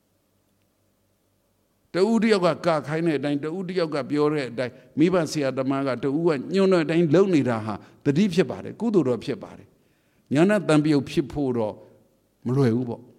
တဦးတယောက်ကကခိုင်းတဲ့အတိုင်းတဦးတယောက်ကပြောတဲ့အတိုင်းမိဘဆရာသမားကတဦးကညွှန်တဲ့အတိုင်းလုံနေတာဟာတတိဖြစ်ပါတယ်ကုသိုလ်တော်ဖြစ်ပါတယ်ညာနာတန်ပြုတ်ဖြစ်ဖို့တော့မလွယ်ဘူးပေါ့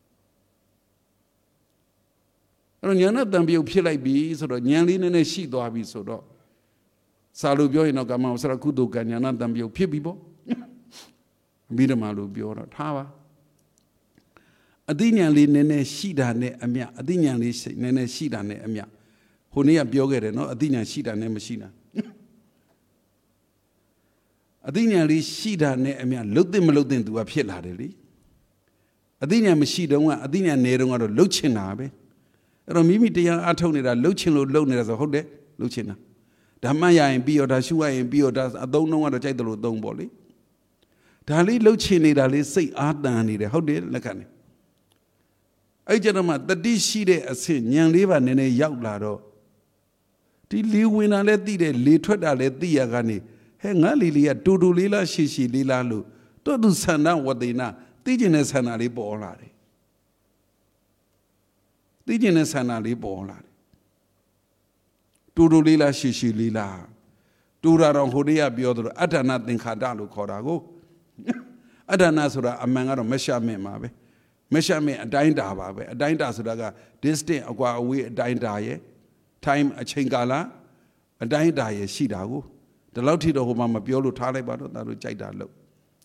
အဲ့တော့ညာနာတန်ပြုတ်ဖြစ်လိုက်ပြီဆိုတော့ဉာဏ်လေးနည်းနည်းရှိသွားပြီဆိုတော့စာလို့ပြောရင်တော့ကမ္မဝဆရာကုသိုလ်ကညာနာတန်ပြုတ်ဖြစ်ပြီပေါ့ပြီးတော့မှလို့ပြောတော့ထားပါအသိဉာဏ်လေးနည်းနည်းရှိတာနဲ့အမြအသိဉာဏ်လေးနည်းနည်းရှိတာနဲ့အမြဟိုနေ့ကပြောခဲ့တယ်နော်အသိဉာဏ်ရှိတာနဲ့မရှိတာအသိဉာဏ်လေးရှိတာနဲ့အမြလှုပ်တဲ့မလှုပ်တဲ့သူကဖြစ်လာတယ်လေအသိဉာဏ်မရှိတော့ကအသိဉာဏ်နေတော့ကတော့လှုပ်ချင်တာပဲအဲ့တော့မိမိတရားအထုတ်နေတာလှုပ်ချင်လို့လှုပ်နေတာဆိုဟုတ်တယ်လှုပ်ချင်တာဓမ္မရရင်ပြီးတော့ဒါရှုရရင်ပြီးတော့ဒါအသုံးနှုန်းကတော့ကြိုက်တယ်လို့သုံးပေါ့လေဒါလေးလှုပ်ချင်နေတာလေးစိတ်အားတန်နေတယ်ဟုတ်တယ်လက်ခံတယ်အဲ့ကြတော့မှတတိရှိတဲ့အဆင့်ဉာဏ်လေးပါနည်းနည်းရောက်လာတော့ဒီလေဝင်တာလည်းသိတယ်လေထွက်တာလည်းသိရကနေဟဲ့ငါလေလေးကတူတူလေးလားရှိလေးလားလို့တော့သူဆန္ဒဝတိနာသိကျင်တဲ့ဆန္ဒလေးပေါ်လာတယ်သိကျင်တဲ့ဆန္ဒလေးပေါ်လာတယ်တူတူလေးလားရှိလေးလားတူတာတော့ဟိုတည်းကပြောသလိုအဋ္ဌာဏသင်္ခါရလို့ခေါ်တာကိုအဋ္ဌာဏဆိုတာအမှန်ကတော့မရှမင့်ပါပဲမရှမင်းအတိုင်းတာပါပဲအတိုင်းတာဆိုတာက distance အကွာအဝေးအတိုင်းတာရဲ့ time အချိန်ကာလအတိုင်းတာရဲ့ရှိတာကိုဒီလောက်ထိတော့ဟိုမှာမပြောလို့ထားလိုက်ပါတော့ဒါတို့ကြိုက်တာလို့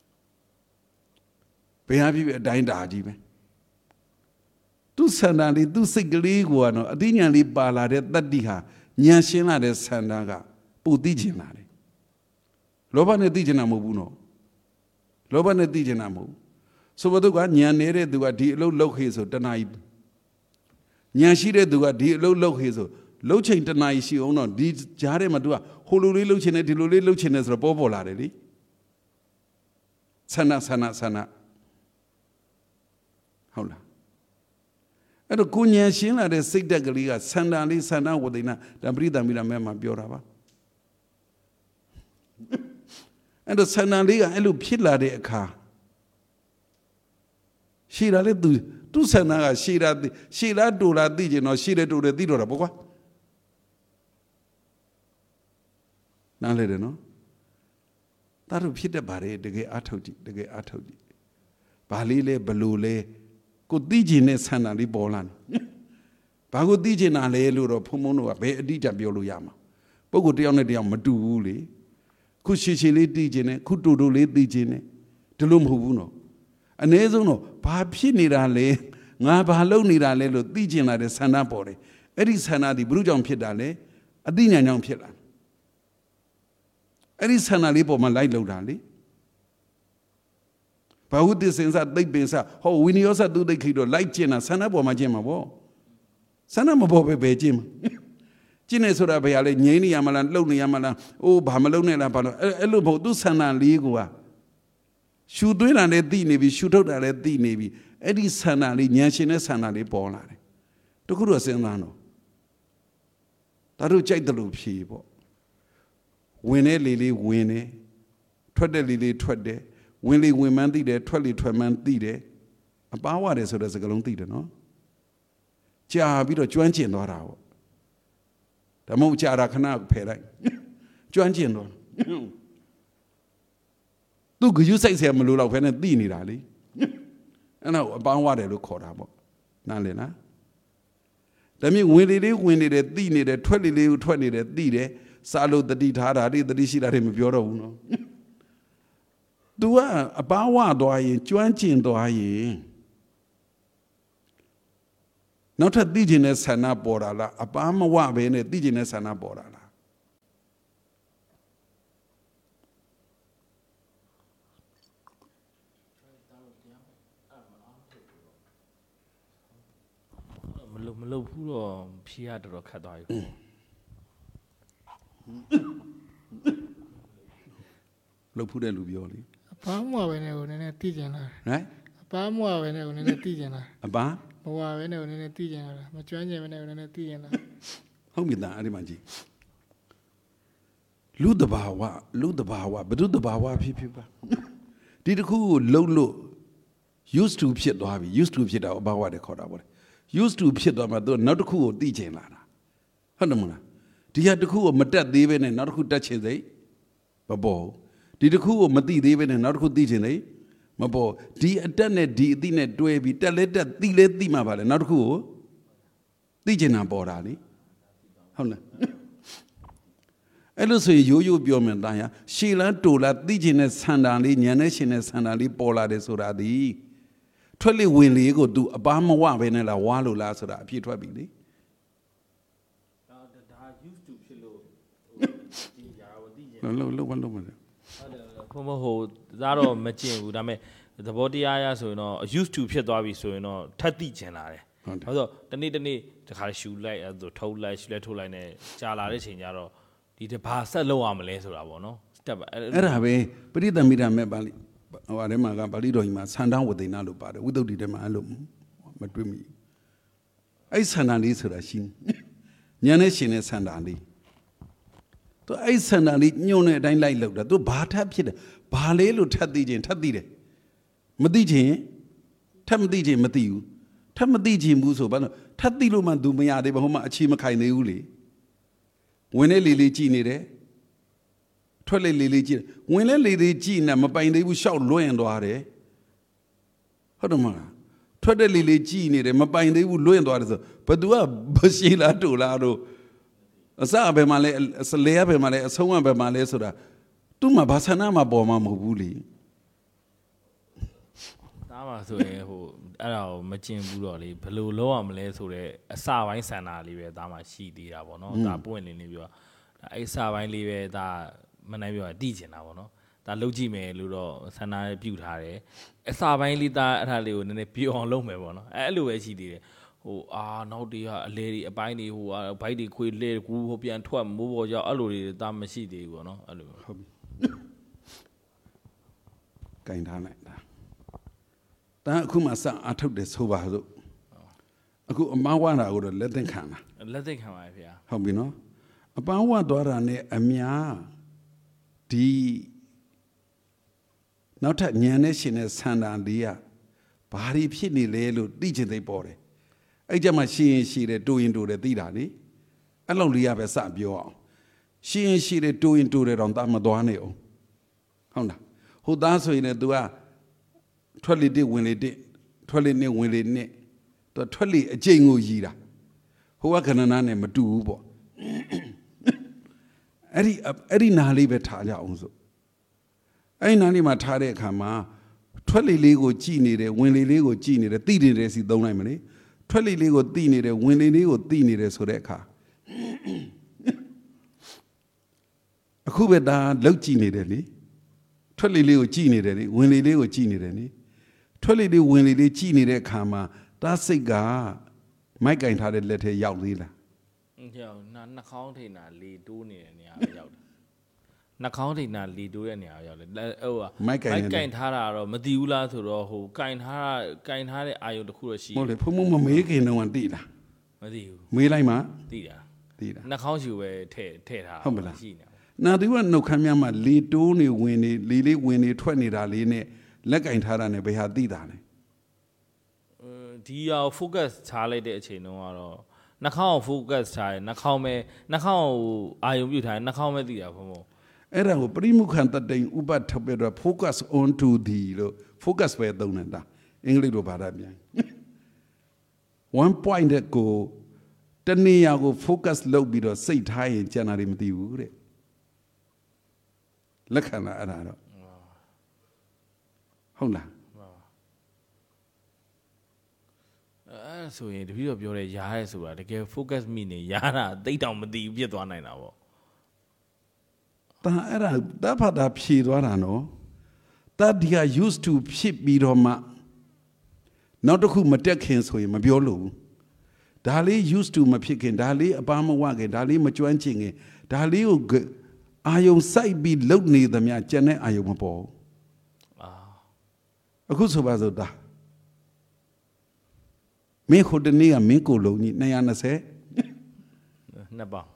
ဘယ်ဟာဖြစ်ဖြစ်အတိုင်းတာကြီးပဲသူဆန္ဒလေးသူစိတ်ကလေးကတော့အသိဉာဏ်လေးပါလာတဲ့တတ္တိဟာဉာဏ်ရှင်းလာတဲ့ဆန္ဒကပူသိကျင်လာတယ်လောဘနဲ့သိကျင်တာမဟုတ်ဘူးနော်လောဘနဲ့သိကျင်တာမဟုတ်ဆိုတော့ကဉာဏ်နေတဲ့သူကဒီအလုပ်လုပ်ခေဆိုတဏှာကြီးဉာဏ်ရှိတဲ့သူကဒီအလုပ်လုပ်ခေဆိုလှုပ်ချိန်တဏှာကြီးရှိအောင်တော့ဒီကြားထဲမှာသူကဟိုလိုလေးလှုပ်ချင်တယ်ဒီလိုလေးလှုပ်ချင်တယ်ဆိုတော့ပေါ်လာတယ်လေဆန္ဒဟုတ်လားအဲ့တော့ကိုဉာဏ်ရှင်းလာတဲ့စိတ်ဓာတ်ကလေးကဆန္ဒလေးဆန္ဒဝတိနာဒါပရိသမီလာမဲမှာပြောတာပါအဲ့တော့ဆန္ဒလေးကအဲ့လိုဖြစ်လာတဲ့အခါရှည်တာလေသူဆန္ဒကရှည်လားတူလားသိကျင်တော့ရှည်တယ်တူတယ်သိတော့တာပေါ့ကွာနားလေတယ်နော်ဒါတို့ဖြစ်တတ်ပါတယ်တကယ်အားထုတ်ကြည့်တကယ်အားထုတ်ကြည့်ဘာလေးလဲဘလို့လဲကိုသိကျင်တဲ့ဆန္ဒလေးပေါ်လာတယ်ဘာကိုသိကျင်တာလဲလို့တော့ဘုံဘုံတို့ကဘယ်အတိအကျပြောလို့ရမှာပုဂ္ဂိုလ်တယောက်နဲ့တယောက်မတူဘူးလေခုရှည်လေးသိကျင်တယ်ခုတူတူလေးသိကျင်တယ်ဒီလိုမဟုတ်ဘူးနော်အနည်းဆုံးတော့ဘာဖြစ်နေတာလဲငါဘာလုပ်နေတာလဲလို့သိကျင်လာတဲ့ဆန္ဒပေါ်တယ်အဲ့ဒီဆန္ဒဒီဘုရုကြောင့်ဖြစ်တာလေအသိဉာဏ်ကြောင့်ဖြစ်လာအဲ့ဒီဆန္ဒလေးပေါ်မှာလိုက်လောက်တာလေဘာဟုသစ္စာသိပ္ပင်္စဟောဝိနည်းယောစသူသိခိတော့လိုက်ကျင်တာဆန္ဒပေါ်မှာကျင်မှာပေါ့ဆန္ဒမပေါ်ပဲကျင်မှာကျင်နေဆိုတာဘယ်ဟာလဲငြိမ်းနေရမလားလှုပ်နေရမလားအိုးဘာမလုပ်နဲ့လားဘာလို့အဲ့လိုမဟုတ်သူဆန္ဒလေးကိုရှူသွင်းတာလည်းသိနေပြီရှူထုတ်တာလည်းသိနေပြီအဲ့ဒီဆန္ဒလေးဉာဏ်ရှင်တဲ့ဆန္ဒလေးပေါ်လာတယ်တခုတော့စဉ်းစားတော့ဒါတို့ကြိုက်တယ်လို့ဖြေပေါ့ဝင်တဲ့လေလေးဝင်တယ်ထွက်တဲ့လေလေးထွက်တယ်ဝင်လေဝင်မှန်းသိတယ်ထွက်လေထွက်မှန်းသိတယ်အပါဝရတယ်ဆိုတဲ့စကားလုံးသိတယ်နော်ကြာပြီးတော့ကျွမ်းကျင်သွားတာပေါ့ဒါမှမဟုတ်ကြာတာခဏဖယ်လိုက်ကျွမ်းကျင်သွားသူကယူဆိုင်ဆရာမလို့တော့ဖဲနဲ့သိနေတာလေအဲ့ဒါအပန်းဝတယ်လို့ခေါ်တာပေါ့နားလည်လားဒါမျိုးဝင်လေလေးဝင်နေတယ်သိနေတယ်ထွက်လေလေးကိုထွက်နေတယ်သိတယ်စားလို့တတိထားတာတွေတတိရှိတာတွေမပြောတော့ဘူးနော်သူကအပန်းဝသွားရင်ကျွမ်းကျင်သွားရင်နောက်ထပ်သိကျင်တဲ့ဆန္ဒပေါ်တာလားအပန်းမဝပဲနဲ့သိကျင်တဲ့ဆန္ဒပေါ်တာလားမလုပ်ဘူးတော့ဖြေရတော်ခတ်သွားပြီလုပ်ဖူးတဲ့လူပြောလေအပန်းမဝပဲနဲ့ကိုနည်းနည်းသိကျင်လာဟမ်အပန်းမဝပဲနဲ့ကိုနည်းနည်းသိကျင်လာအပန်းမဝပဲနဲ့ကိုနည်းနည်းသိကျင်လာမကျွမ်းကျင်ပဲနဲ့ကိုနည်းနည်းသိကျင်လာဟုတ်ပြီသားအဲ့ဒီမှာကြည့်လူတဘာဝဘုဒ္ဓတဘာဝဖြစ်ပါဒီတစ်ခုကိုလှုပ်လို့ used to ဖြစ်သွားပြီ used to ဖြစ်တာအဘာဝတွေခေါ်တာပေါ့လေused to ဖြစ်သွားမှသူနောက်တစ်ခုကိုသိချင်လာတာဟုတ်တယ်မလားဒီဟာတစ်ခုကိုမတက်သေးပဲနဲ့နောက်တစ်ခုတက်ချင်စိတ်မပေါ်ဒီတစ်ခုကိုမသိသေးပဲနဲ့နောက်တစ်ခုသိချင်စိတ်မပေါ်ဒီအတက်နဲ့ဒီအသိနဲ့တွဲပြီးတက်လဲတက်သိလဲသိမှပါလေနောက်တစ်ခုကိုသိချင်တာပေါ်တာလေဟုတ်လားအဲ့လိုဆိုရင်ရိုးရိုးပြောမယ်တားရရှည်လားတိုလားသိချင်တဲ့ဆန္ဒလေးဉာဏ်နဲ့ရှင်တဲ့ဆန္ဒလေးပေါ်လာတယ်ဆိုတာဒီထွက်လေဝင်လေကို तू အပန်းမဝပဲနဲ့လားဝါလို့လားဆိုတာအပြည့်ထွက်ပြီလေဒါ used to ဖြစ်လို့ဒီຢာကိုသိကျင်လုံးဟုတ်တယ်ဘုံမဟုတ်သားတော့မကျင်ဘူးဒါပေမဲ့သဘောတရားရဆိုရင်တော့ used to ဖြစ်သွားပြီဆိုရင်တော့ထပ်သိကျင်လာတယ်ဟုတ်ဆိုတနေ့တခါရှူလိုက်အဲ့ဒါထုတ်လိုက်ရှူလိုက်ထုတ်လိုက်နဲ့ကြာလာတဲ့ချိန်ကျတော့ဒီတဘာဆက်လောက်ရမလဲဆိုတာပေါ့နော် step အဲ့ဒါပဲပရိသမီရမဲ့ပါဠိဟိုအထဲမှာကပါဠိတော်ကြီးမှာသန္တဝတိနာလို့ပါတယ်ဝိသုဒ္ဓိထဲမှာအဲ့လိုမတွေ့မိအဲ့သန္တာလေးဆိုတာရှိဉာဏ်နဲ့ရှင်တဲ့သန္တာလေးသူအဲ့သန္တာလေးညွန့်တဲ့အတိုင်းလိုက်လောက်တာသူဘာထပ်ဖြစ်တယ်ဘာလေးလို့ထပ်သိခြင်းထပ်သိတယ်မသိခြင်းထပ်မသိခြင်းမသိဘူးထပ်မသိခြင်းဘူးဆိုဘာလို့ထပ်သိလို့မှ तू မရသေးဘူးဟိုမှာအခြေမခိုင်သေးဘူးလေဝင်နေလေကြည်နေတယ်ထွက်လေလေကြည်ဝင်လေကြည်နေမပိုင်သေးဘူးရှောက်လွင့်သွားတယ်ဟုတ်တယ်မလားထွက်တဲ့လေကြည်နေတယ်မပိုင်သေးဘူးလွင့်သွားတယ်ဆိုဘသူကဘရှိလားတူလားတို့အစအဘယ်မှာလဲအလေအဘယ်မှာလဲအဆုံးအဘယ်မှာလဲဆိုတာသူ့မှာဘာဆန္ဒမှာပေါ်မှာမဟုတ်ဘူးလေဒါမှဆိုရင်ဟိုအဲ့ဒါကိုမကျင်ဘူးတော့လေဘယ်လိုလုပ်ရမလဲဆိုတော့အစပိုင်းဆန္ဒလေးပဲဒါမှရှိသေးတာပေါ့နော်ဒါပွင့်လင်းနေပြီးတော့အဲ့အစပိုင်းလေးပဲဒါမနိုင်ပြောတည်ကျင်တာပေါ့နော်ဒါလှုပ်ကြည့်မယ်လို့တော့ဆန္ဒပြုထားတယ်အစပိုင်းလေးဒါအဲ့ဒါလေးကိုနည်းနည်းပြောအောင်လုပ်မယ်ပေါ့နော်အဲ့လိုပဲရှိသေးတယ်ဟိုနောက်တည်းကအလဲတွေအပိုင်းတွေဟိုဘိုက်တွေခွေလဲကူဟိုပြန်ထွက်မိုးပေါ်ကြောက်အဲ့လိုတွေဒါမရှိသေးဘူးပေါ့နော်အဲ့လိုဟုတ်ပြီကင်ထားလိုက်တာဒါအခုမှစအထုတ်တယ်ဆိုပါစို့အခုအမဝါတာကိုတော့လက်သင့်ခံတာလက်သင့်ခံပါဗျာဟုတ်ပြီနော်အပန်းဝသွားတာနဲ့အများဒီနောက်ထပ်ဉာဏ်နဲ့ရှင်တဲ့ဆန္ဒလေးကဘာတွေဖြစ်နေလဲလို့သိချင်သိပေါ်တယ်အဲ့ကြမှာရှင်းရင်ရှိတယ်တိုးရင်တိုးတယ်သိတာလေအဲ့လောက်လေးရပဲစပြောအောင်ရှင်းရင်ရှိတယ်တိုးရင်တိုးတယ်တော့တာမသွားနေအောင်ဟုတ်လားဟိုသားဆိုရင်လည်း तू ကထွက်လေတစ်ဝင်လေတစ်ထွက်လေနဲ့ဝင်လေနဲ့ तू ထွက်လေအကျိန်ကိုရည်တာဟိုကခဏနာနဲ့မတူဘူးပေါ့အဲ့ဒီနာလေးပဲထားကြအောင်ဆိုအဲ့ဒီနာလေးမှာထားတဲ့အခါမှာထွက်လေလေးကိုကြည်နေတယ်ဝင်လေလေးကိုကြည်နေတယ်သိနေတယ်စီသုံးလိုက်မလဲထွက်လေလေးကိုသိနေတယ်ဝင်လေလေးကိုသိနေတယ်ဆိုတဲ့အခါအခုပဲဒါလောက်ကြည့်နေတယ်လေထွက်လေလေးကိုကြည့်နေတယ်လေဝင်လေလေးကိုကြည့်နေတယ်လေထွက်လေတွေဝင်လေတွေကြည်နေတဲ့အခါမှာတားစိတ်ကမိုက်ကင်ထားတဲ့လက်ထဲရောက်သေးလားရောက်နှာခေါင်းထိန်တာလေတိုးနေတဲ့နေရာရောက်တယ်နှာခေါင်းထိန်တာလေတိုးတဲ့နေရာရောက်တယ်ဟိုမိုက်ကင်ထားတာတော့မသိဘူးလားဆိုတော့ဟိုကင်ထားတဲ့အာယုံတစ်ခုတော့ရှိဟုတ်လေဖုံမမေးခင်တော့သိလားမသိဘူးမေးလိုက်မှသိတာနှာခေါင်းရှူပဲထည့်ထားဟုတ်မလားရှိနေနာသူကနှုတ်ခမ်းများမှာလေတိုးနေဝင်နေလေလေးဝင်နေထွက်နေတာလေးနဲ့လက်ကင်ထားတာနဲ့ဘယ်ဟာသိတာလဲဒီအောင် focus ချလိုက်တဲ့အချိန်တုန်းကတော့နှာခေါင်းကို focus ချရဲနှာခေါင်းကိုအာယုံပြုတ်ထားရင်နှာခေါင်းပဲသိတာဘုံအဲ့ဒါကိုပရိမုခန္တတိန်ဥပထပ်ပြတော့ focus on to the လို့ focus ပဲသုံးနေတာအင်္ဂလိပ်လိုဘာသာပြန် one point ကိုတနေရာကို focus လုပ်ပြီးတော့စိတ်ထားရင်ကျန်တာတွေမသိဘူးတဲ့လက်ခံလာအဲ့ဒါတော့ဟုတ်လားအဲ့ဆိုရင်တပည့်တော်ပြောတဲ့ရားရဲဆိုတာတကယ် focus မိနေရားတာသိတောင်မသိဘူးပြစ်သွားနိုင်တာပေါ့တာအဲ့ဒါတဖတ်တာဖြေသွားတာနော်တတ်ဒီက used to ဖြစ်ပြီးတော့မှနောက်တစ်ခုမတက်ခင်ဆိုရင်မပြောလို့ဒါလေး used to မဖြစ်ခင်ဒါလေးအပန်းမဝခင်ဒါလေးမကျွမ်းကျင်ခင်ဒါလေးကိုအာယုံစိုက်ပြီးလုံနေသမျှကျန်တဲ့အာယုံမပေါ်အခုဆိုပါစို့တာမင်းခုတနေ့ကမင်းကိုလုံးကြီး220 နှစ်ပေါင်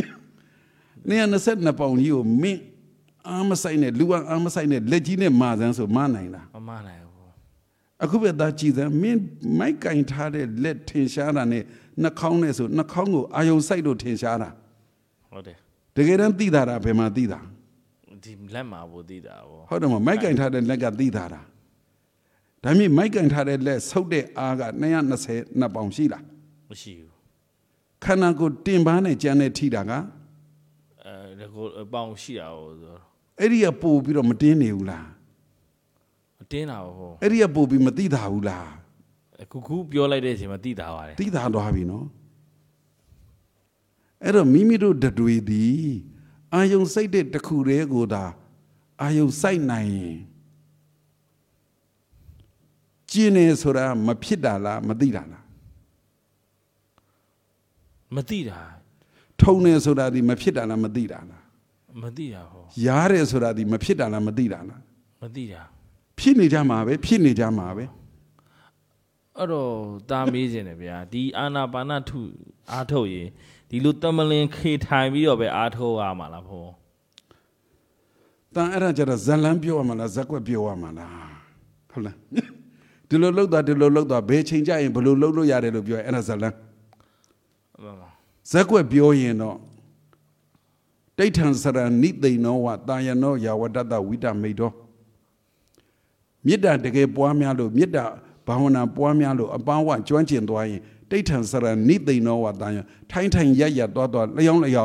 222ပေါင်ကြီးကိုမင်းအားမဆိုင်နဲ့လူအားမဆိုင်နဲ့လက်ကြီးနဲ့မာစမ်းဆိုမနိုင်လားမနိုင်ဘူးအခုပဲသားကြည်စမ်းမင်းမိုက်ကင်ထားတဲ့လက်ထင်ရှားတာနဲ့နှာခေါင်းနဲ့ဆိုနှာခေါင်းကိုအာယုံစိုက်လို့ထင်ရှားတာဟုတ်တယ်တကယ်တမ်းသိတာဘယ်မှာသိတာဒီလက်မှာပို့သိတာပေါ့ဟုတ်တယ်မမိုက်ကင်ထားတဲ့လက်ကသိတာဒါမြင့်မိုက်ကင်ထားတဲ့လက်ဆုပ်တဲ့အားက222ပေါင်ရှိလားမရှိဘူးခန္ဓာကိုယ်တင်ပန်းနဲ့ကြမ်းနဲ့ထိတာကကိုပေါင်ရှိတာဟုတ်ဆိုအဲ့ဒီကပို့ပြီးတော့မတင်းနေဘူးလားမတင်းတာဟုတ်အဲ့ဒီကပို့ပြီးမသိတာဘူးလားခုပြောလိုက်တဲ့အချိန်မှာသိတာပါတယ်သိတာသွားပြီနော်အဲ့တော့မိမိတို့တွေဒီအာယုံစိတ်တဲ့တစ်ခုတည်းကိုသာအာယုံစိုက်နိုင်ရင်ကျင်းနေဆိုတာမဖြစ်တာလားမသိတာလားမသိတာထုံနေဆိုတာဒီမဖြစ်တာလားမသိတာလားမသိတာဟောရားတယ်ဆိုတာဒီမဖြစ်တာလားမသိတာလားမသိတာဖြစ်နေကြမှာပဲဖြစ်နေကြမှာပဲအဲ့တော့တာမေးခြင်းတယ်ဗျာဒီအာနာပါနထုအားထုတ်ရင်ဒီလိုတမလင်ခေထိုင်ပြီးတော့ပဲအားထုတ်ရမှာလားဘုံတန်အဲ့ဒါကြတော့ဇလန်းပြောရမှာလားဇက်ကွက်ပြောရမှာလားဟုတ်လားဒီလိုလှုပ်တာဘယ်ချိန်ကြရင်ဘယ်လိုလှုပ်လို့ရတယ်လို့ပြောရင်အဲ့ဒါဇလန်းဇက်ကွက်ပြောရင်တော့တိဋ္ဌံစရဏိသိဏောဝတာယနောယာဝတ္တဝိတမိတ်တော်မေတ္တာတကယ်ပွားများလို့မေတ္တာဘာဝနာပွားများလို့အပန်းဝကျွမ်းကျင်သွားရင်တိဋ္ဌံစရဏိသိဏောဝတာယထိုင်းရသွားလျောင်းတဲ့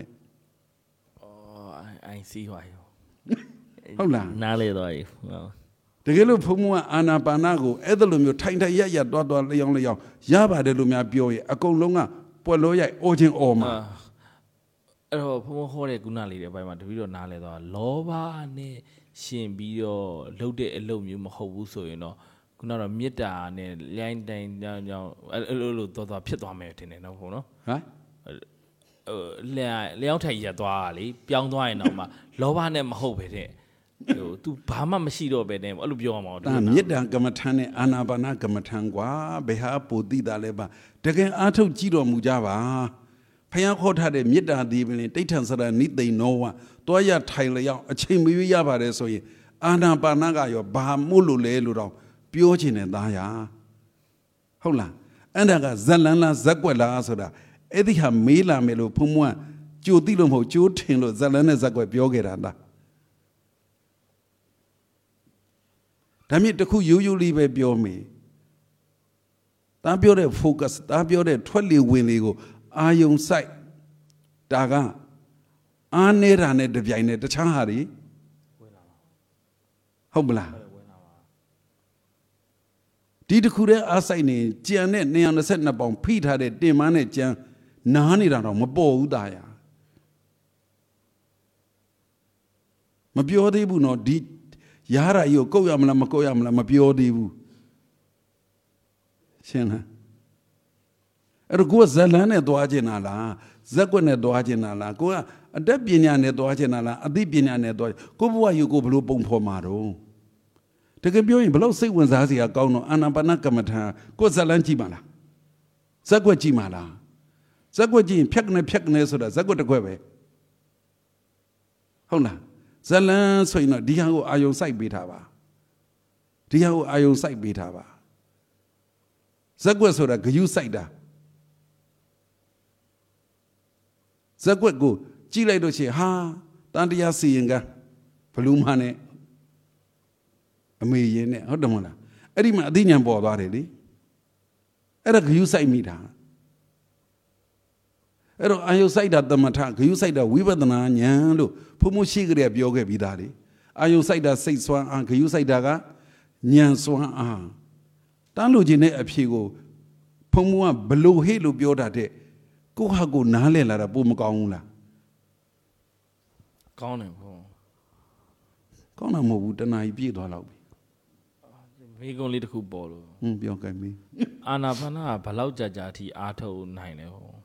အိုင်စီဟွာဟုတ်လားနားလေတော့တကယ်လို့ဘုံဘုံကအာနာပါနကိုအဲ့ဒါလိုမျိုးထိုင်းရသွားလျောင်းရပါတယ်လို့များပြောရင်အကုန်လုံးကပွက်လို့ရိုက်အိုးချင်းအော်မှာအဲ့တော့ဘုံဟောတဲ့ကုဏလေးတဲ့ဘက်မှာတပည့်တော်နားလဲတော့လောဘနဲ့ရှင်ပြီးတော့လှုပ်တဲ့အလုပ်မျိုးမဟုတ်ဘူးဆိုရင်တော့ခုနကတော့မေတ္တာနဲ့လိုင်းတိုင်းကြောင့်အဲ့လိုသွားဖြစ်သွားမယ်ထင်တယ်နော်ဘုံနော်ဟမ်လျောင်းထိုင်ရက်သွားတာလေပြောင်းသွားရင်တော့မှလောဘနဲ့မဟုတ်ပဲတဲ့ဟို तू ဘာမှမရှိတော့ပဲတဲ့အဲ့လိုပြောရမှာတော့မေတ္တာကမ္မထံနဲ့အာနာပါနကမ္မထံကွာဘယ်ဟာပိုတိတာလဲပါတကယ်အားထုတ်ကြည့်တော်မူကြပါဖျားခေါ်ထားတဲ့မေတ္တာဒီပင်တိဋ္ဌံစရဏိသိဏောဝတွားရထိုင်လျောင်းအချိန်မရွေးရပါတယ်ဆိုရင်အာနာပါနကရောဘာမို့လို့လဲလို့တော့ပြောချင်တဲ့သားရဟုတ်လားအဲ့ဒါကဇလန်းလားဇက်ွက်လားဆိုတာအဲ့ဒီဟာမေးလာမယ်လို့ဘုံဘွားကြိုသိလို့မဟုတ်ကြိုးထင်လို့ဇလန်းနဲ့ဇက်ွက်ပြောခဲ့တာလားဒါမြင့်တခုရိုးလေးပဲပြောမယ်တားပြောတဲ့ focus တားပြောတဲ့ထွက်လေဝင်လေကိုအာယုံစိုက်ဒါကအားနေတာနဲ့တပြိုင်နဲ့တခြားဟာတွေဟုတ်မလားဒီတခုတည်းအားစိုက်နေကြံတဲ့222ပေါင်ဖိထားတဲ့တင်မန်းနဲ့ကြံနားနေတာတော့မပေါ်ဘူးသားရမပြောသေးဘူးနော်ဒီရားရာကြီးကိုကုတ်ရမလားမကုတ်ရမလားမပြောသေးဘူးရှင်းလားအဲ့တော့ကိုကဇလန်းနဲ့သွားချင်တာလားဇက်ကွက်နဲ့သွားချင်တာလားကိုကအတတ်ပညာနဲ့သွားချင်တာလားအသိပညာနဲ့သွားကိုဘဝယူကိုဘလို့ပုံဖော်မှာတော့တကယ်ပြောရင်ဘလို့စိတ်ဝင်စားစရာကောင်းတော့အာနာပါနကမ္မထာကိုဇလန်းကြည့်ပါလားဇက်ကွက်ကြည့်ပါလားဇက်ကွက်ကြည့်ရင်ဖြတ်ကနေဆိုတာဇက်ကွက်တစ်ခွက်ပဲဟုတ်လားဇလန်းဆိုရင်တော့ဒီဟာကိုအာယုံစိုက်ပေးထားပါဒီဟာကိုအာယုံစိုက်ပေးထားပါဇက်ကွက်ဆိုတာဂယုစိုက်တာဇက်ကွက်ကိုကြည့်လိုက်လို့ရှိရင်ဟာတန်တရားစီရင်ကဘလူးမနဲ့အမေရင်နဲ့ဟုတ်တယ်မဟုတ်လားအဲ့ဒီမှာအသိဉာဏ်ပေါ်သွားတယ်လေအဲ့ဒါဂယုစိုက်မိတာအဲ့တော့အာယုစိုက်တာသမထဂယုစိုက်တာဝိပဿနာဉာဏ်လို့ဘုံမရှိကြရပြောခဲ့ပြီးသားလေအာယုစိုက်တာစိတ်စွမ်းအားဂယုစိုက်တာကဉာဏ်စွမ်းအားတန်းလို့ခြင်းတဲ့အဖြေကိုဘုံကဘလို့ဟေ့လို့ပြောတာတဲ့ကိုဟာကိုနားလည်လာတာပိုမကောင်းဘူးလားကောင်းတယ်ဘုံကောင်းတာမဟုတ်ဘူးတဏှာကြီးပြည့်သွားတော့ပြီမိကုံးလေးတစ်ခုပေါ်လို့ပြောကြပြီအာနာပါနာကဘလောက်ကြာကြာအထိအားထုတ်နိုင်လဲဟော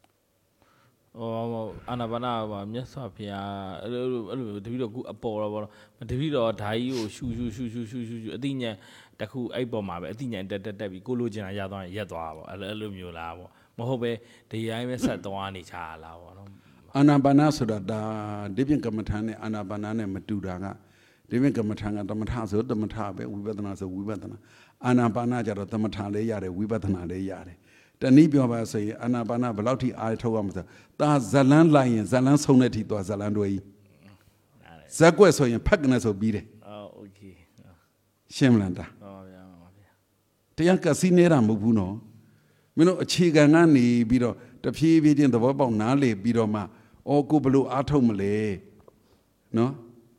အာနာပါနာကမြတ်စွာဘုရားအဲ့လိုတပည့်တော်ခုအပေါ်တော့ဗောတပည့်တော်ဓာကြီးကိုရှူအသိဉာဏ်တခုအဲ့ပေါ်မှာပဲအသိဉာဏ်တက်ပြီးကိုလိုချင်တာရသွားရင်ရက်သွားဗောအဲ့လိုမျိုးလားဗောမဟုတ်ပဲဒီရိုင်းပဲဆက်သွားနေချာလားဗောနော်အာနာပါနာဆိုတာဒါဒီပြင်ကမ္မထာနဲ့အာနာပါနာနဲ့မတူတာကဒီပြင်ကမ္မထာကသမထဆိုသမထပဲဝိပဿနာဆိုဝိပဿနာအာနာပါနာကြတော့သမထလည်းရတယ်ဝိပဿနာလည်းရတယ်တနည်းပြောပါဆိုရင်အာနာပါနာဘယ်လောက်ထိအားထုတ်ရမလဲဒါဇလန်းလိုက်ရင်ဇလန်းဆုံးတဲ့ထိသွားဇလန်းတွေကြီးဇက်ကွက်ဆိုရင်ဖက်ကနေဆိုပြီးတယ်โอเคရှင်းမလားတာတရားကစီနေတာမဟုတ်ဘူးနော်မင်းတို့အခြေခံကနေပြီးတော့တဖြည်းဖြည်းချင်းသဘောပေါက်နားလေပြီးတော့မှအော်ကိုဘလို့အားထုတ်မလဲနော်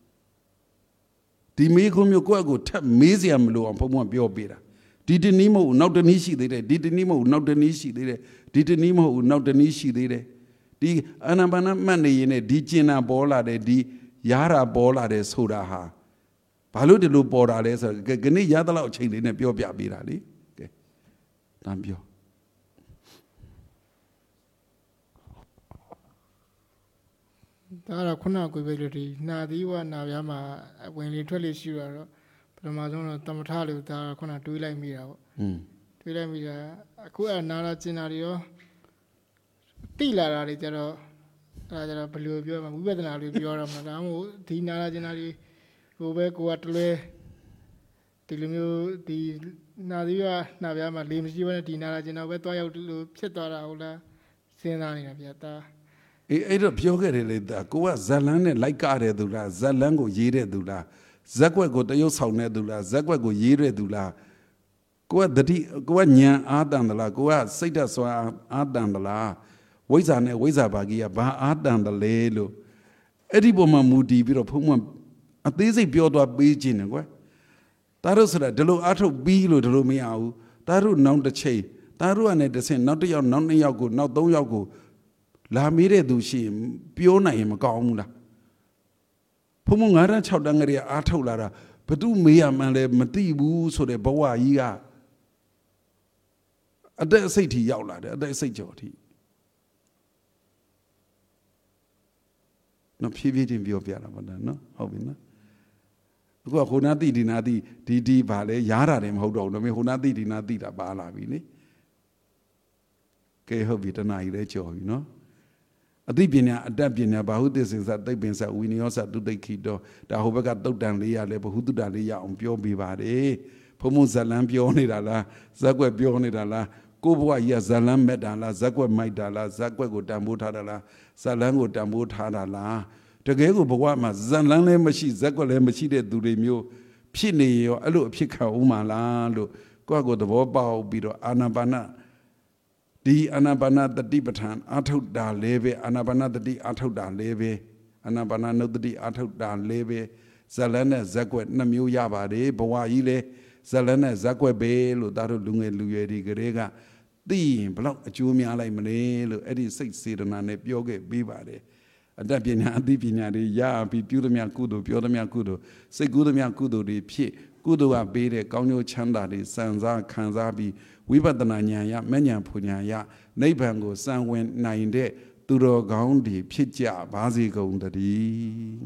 ဒီမေးခွန်းမျိုးကိုယ့်အကိုထပ်မေးစရာမလိုအောင်ဘုံဘုံပြောပေးတာဒီတနည်းမဟုတ်နောက်တနည်းရှိသေးတယ်ဒီတနည်းမဟုတ်နောက်တနည်းရှိသေးတယ်ဒီတနည်းမဟုတ်နောက်တနည်းရှိသေးတယ်ဒီအာနာပါနမှတ်နေရင်ဒီကျင်နာပေါ်လာတယ်ဒီရားတာပေါ်လာတယ်ဆိုတာဟာဘာလို့ဒီလိုပေါ်တာလဲဆိုတော့ခဏရသလောက်အချိန်လေးနဲ့ပြောပြပေးတာလေကဲတမ်းပြောဒါကတော့ခုနကကိုပဲလို့ဒီနာသီးဝနာပြားမှာဝင်လေထွက်လေရှိရတော့ပထမဆုံးတော့သမထလို့ဒါခုနတွေးလိုက်မိတာပေါ့တွေးလိုက်မိတာအခုအနာလာကျင်တာတွေရောတိလာတာတွေကြတော့အဲ့ဒါကြတော့ဘယ်လိုပြောမှာဝိပဿနာလေးပြောရမှာဒါမှမဟုတ်ဒီနာလာကျင်တာတွေကိုပဲကိုကတလွဲဒီလိုမျိုးဒီနာသီးဝနာပြားမှာလေမရှိဘဲနဲ့ဒီနာလာကျင်တာပဲတွားရောက်လို့ဖြစ်သွားတာဟုတ်လားစဉ်းစားနေတာဗျာဒါအဲ့တော့ပြောခဲ့တယ်လေဒါကိုကဇလန်းနဲ့လိုက်ကားတယ်သူလားဇလန်းကိုရေးတဲ့သူလားဇက်ကွက်ကိုတရုပ်ဆောင်တဲ့သူလားဇက်ကွက်ကိုရေးတဲ့သူလားကိုကတတိကိုကညံအားတန်သလားကိုကစိတ်ဓာတ်စွာအားတန်သလားဝိဇ္ဇာနဲ့ဝိဇ္ဇာဘာကြီးကဘာအားတန်တယ်လဲလို့အဲ့ဒီပုံမှာမူတည်ပြီးတော့ဘုံမအသေးစိတ်ပြောသွားပေးခြင်းတယ်ကွယ်ဒါတို့ဆိုတာဒီလိုအားထုတ်ပြီးလို့ဒီလိုမရဘူးဒါတို့နောက်တစ်ချိန်ဒါတို့ကလည်းတစ်ဆင့်နောက်တစ်ယောက်နောက်နှစ်ယောက်ကိုနောက်သုံးယောက်ကိုလာမေးတဲ့သူရှိရင်ပြောနိုင်ရင်မကောင်းဘူးလားဘုံမ9တန်း6တန်းကလေးအားထုတ်လာတာဘသူမေးရမှန်းလဲမသိဘူးဆိုတဲ့ဘဝကြီးကအသက်အစိတ်ထိရောက်လာတယ်အသက်အစိတ်ကျော်ထိနော်ဖြည်းဖြည်းချင်းပြောပြတာပါနော်ဟုတ်ပြီနော်အခုကဟိုနာတိဒီနာတိဒီဘာလဲရားတာတယ်မဟုတ်တော့ဘူးဒါပေမဲ့ဟိုနာတိဒီနာတိတာပါလာပြီလေကဲဟုတ်ပြီတဏှာကြီးလဲကျော်ပြီနော်အသိပညာအတတ်ပညာဘာဟုသစ္စေသသိပ္ပင်္စဝိနည်းသတုတိခိတောဒါဟိုဘက်ကတုတ်တန်လေးရလဲဘဟုတုတ္တလေးရအောင်ပြောပြပါတယ်ဘုံမဇလန်းပြောနေတာလားဇက်ွက်ပြောနေတာလားကိုဘဝကြီးကဇလန်းမဲ့တာလားဇက်ွက်မိုက်တာလားဇက်ွက်ကိုတန်ဖိုးထားတာလားဇလန်းကိုတန်ဖိုးထားတာလားတကယ်ကိုဘဝမှာဇလန်းလည်းမရှိဇက်ွက်လည်းမရှိတဲ့သူတွေမျိုးဖြစ်နေရောအဲ့လိုအဖြစ်ခံဦးမှာလားလို့ကိုယ့်ကိုယ်သဘောပေါက်ပြီးတော့အာနာပါနဒီအာနာပါနတတိပဋ္ဌာန်အာထုတ်တာလည်းပဲအာနာပါနတတိအာထုတ်တာလည်းပဲအာနာပါနနုတ္တိအာထုတ်တာလည်းပဲဇလန်းနဲ့ဇက်ွက်နှစ်မျိုးရပါတယ်ဘဝကြီးလေဇလန်းနဲ့ဇက်ွက်ပဲလို့ဒါတို့လူငယ်လူရွယ်တွေကလေးကသိရင်ဘလောက်အကျိုးများလိုက်မလဲလို့အဲ့ဒီစိတ်စေတနာနဲ့ပြောခဲ့ပေးပါတယ်အတတ်ပညာအသိပညာတွေရပြီးပြုသမျှကုသိုလ်ပြောသမျှကုသိုလ်စိတ်ကူးသမျှကုသိုလ်တွေဖြစ်ကုသိုလ်ကပေးတဲ့ကောင်းကျိုးချမ်းသာတွေစံစားခံစားပြီးဝိပဿနာဉာဏ်ရမဉဏ်ဖူဉာဏ်ရနိဗ္ဗာန်ကိုစံဝင်နိုင်တဲ့သူတော်ကောင်းတွေဖြစ်ကြပါစေကုန်တည်း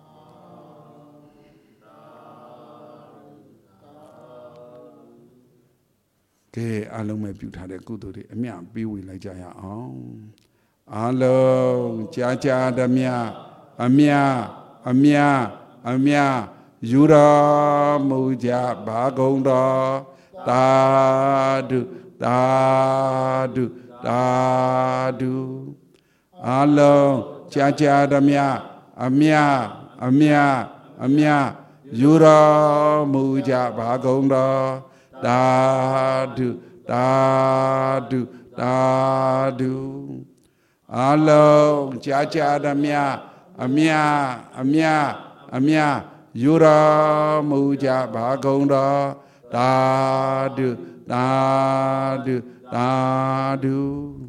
ကဲအလုံးမဲ့ပြုထားတဲ့ကုသိုလ်တွေအမြပေးဝေလိုက်ကြရအောင်အလုံးကြာကြာဓမြအမြယူတော်မူကြပါကုန်တော်သာဓုသာဓုသာဓုအလုံးကြာကြာဓမြအမြယူတော်မူကြပါကုန်တော်သာဓုသာဓုသာဓုအလုံးကြာကြာဓမြအမြယူတော်မူကြပါကုန်တော်သာဓုသာဓုသာဓု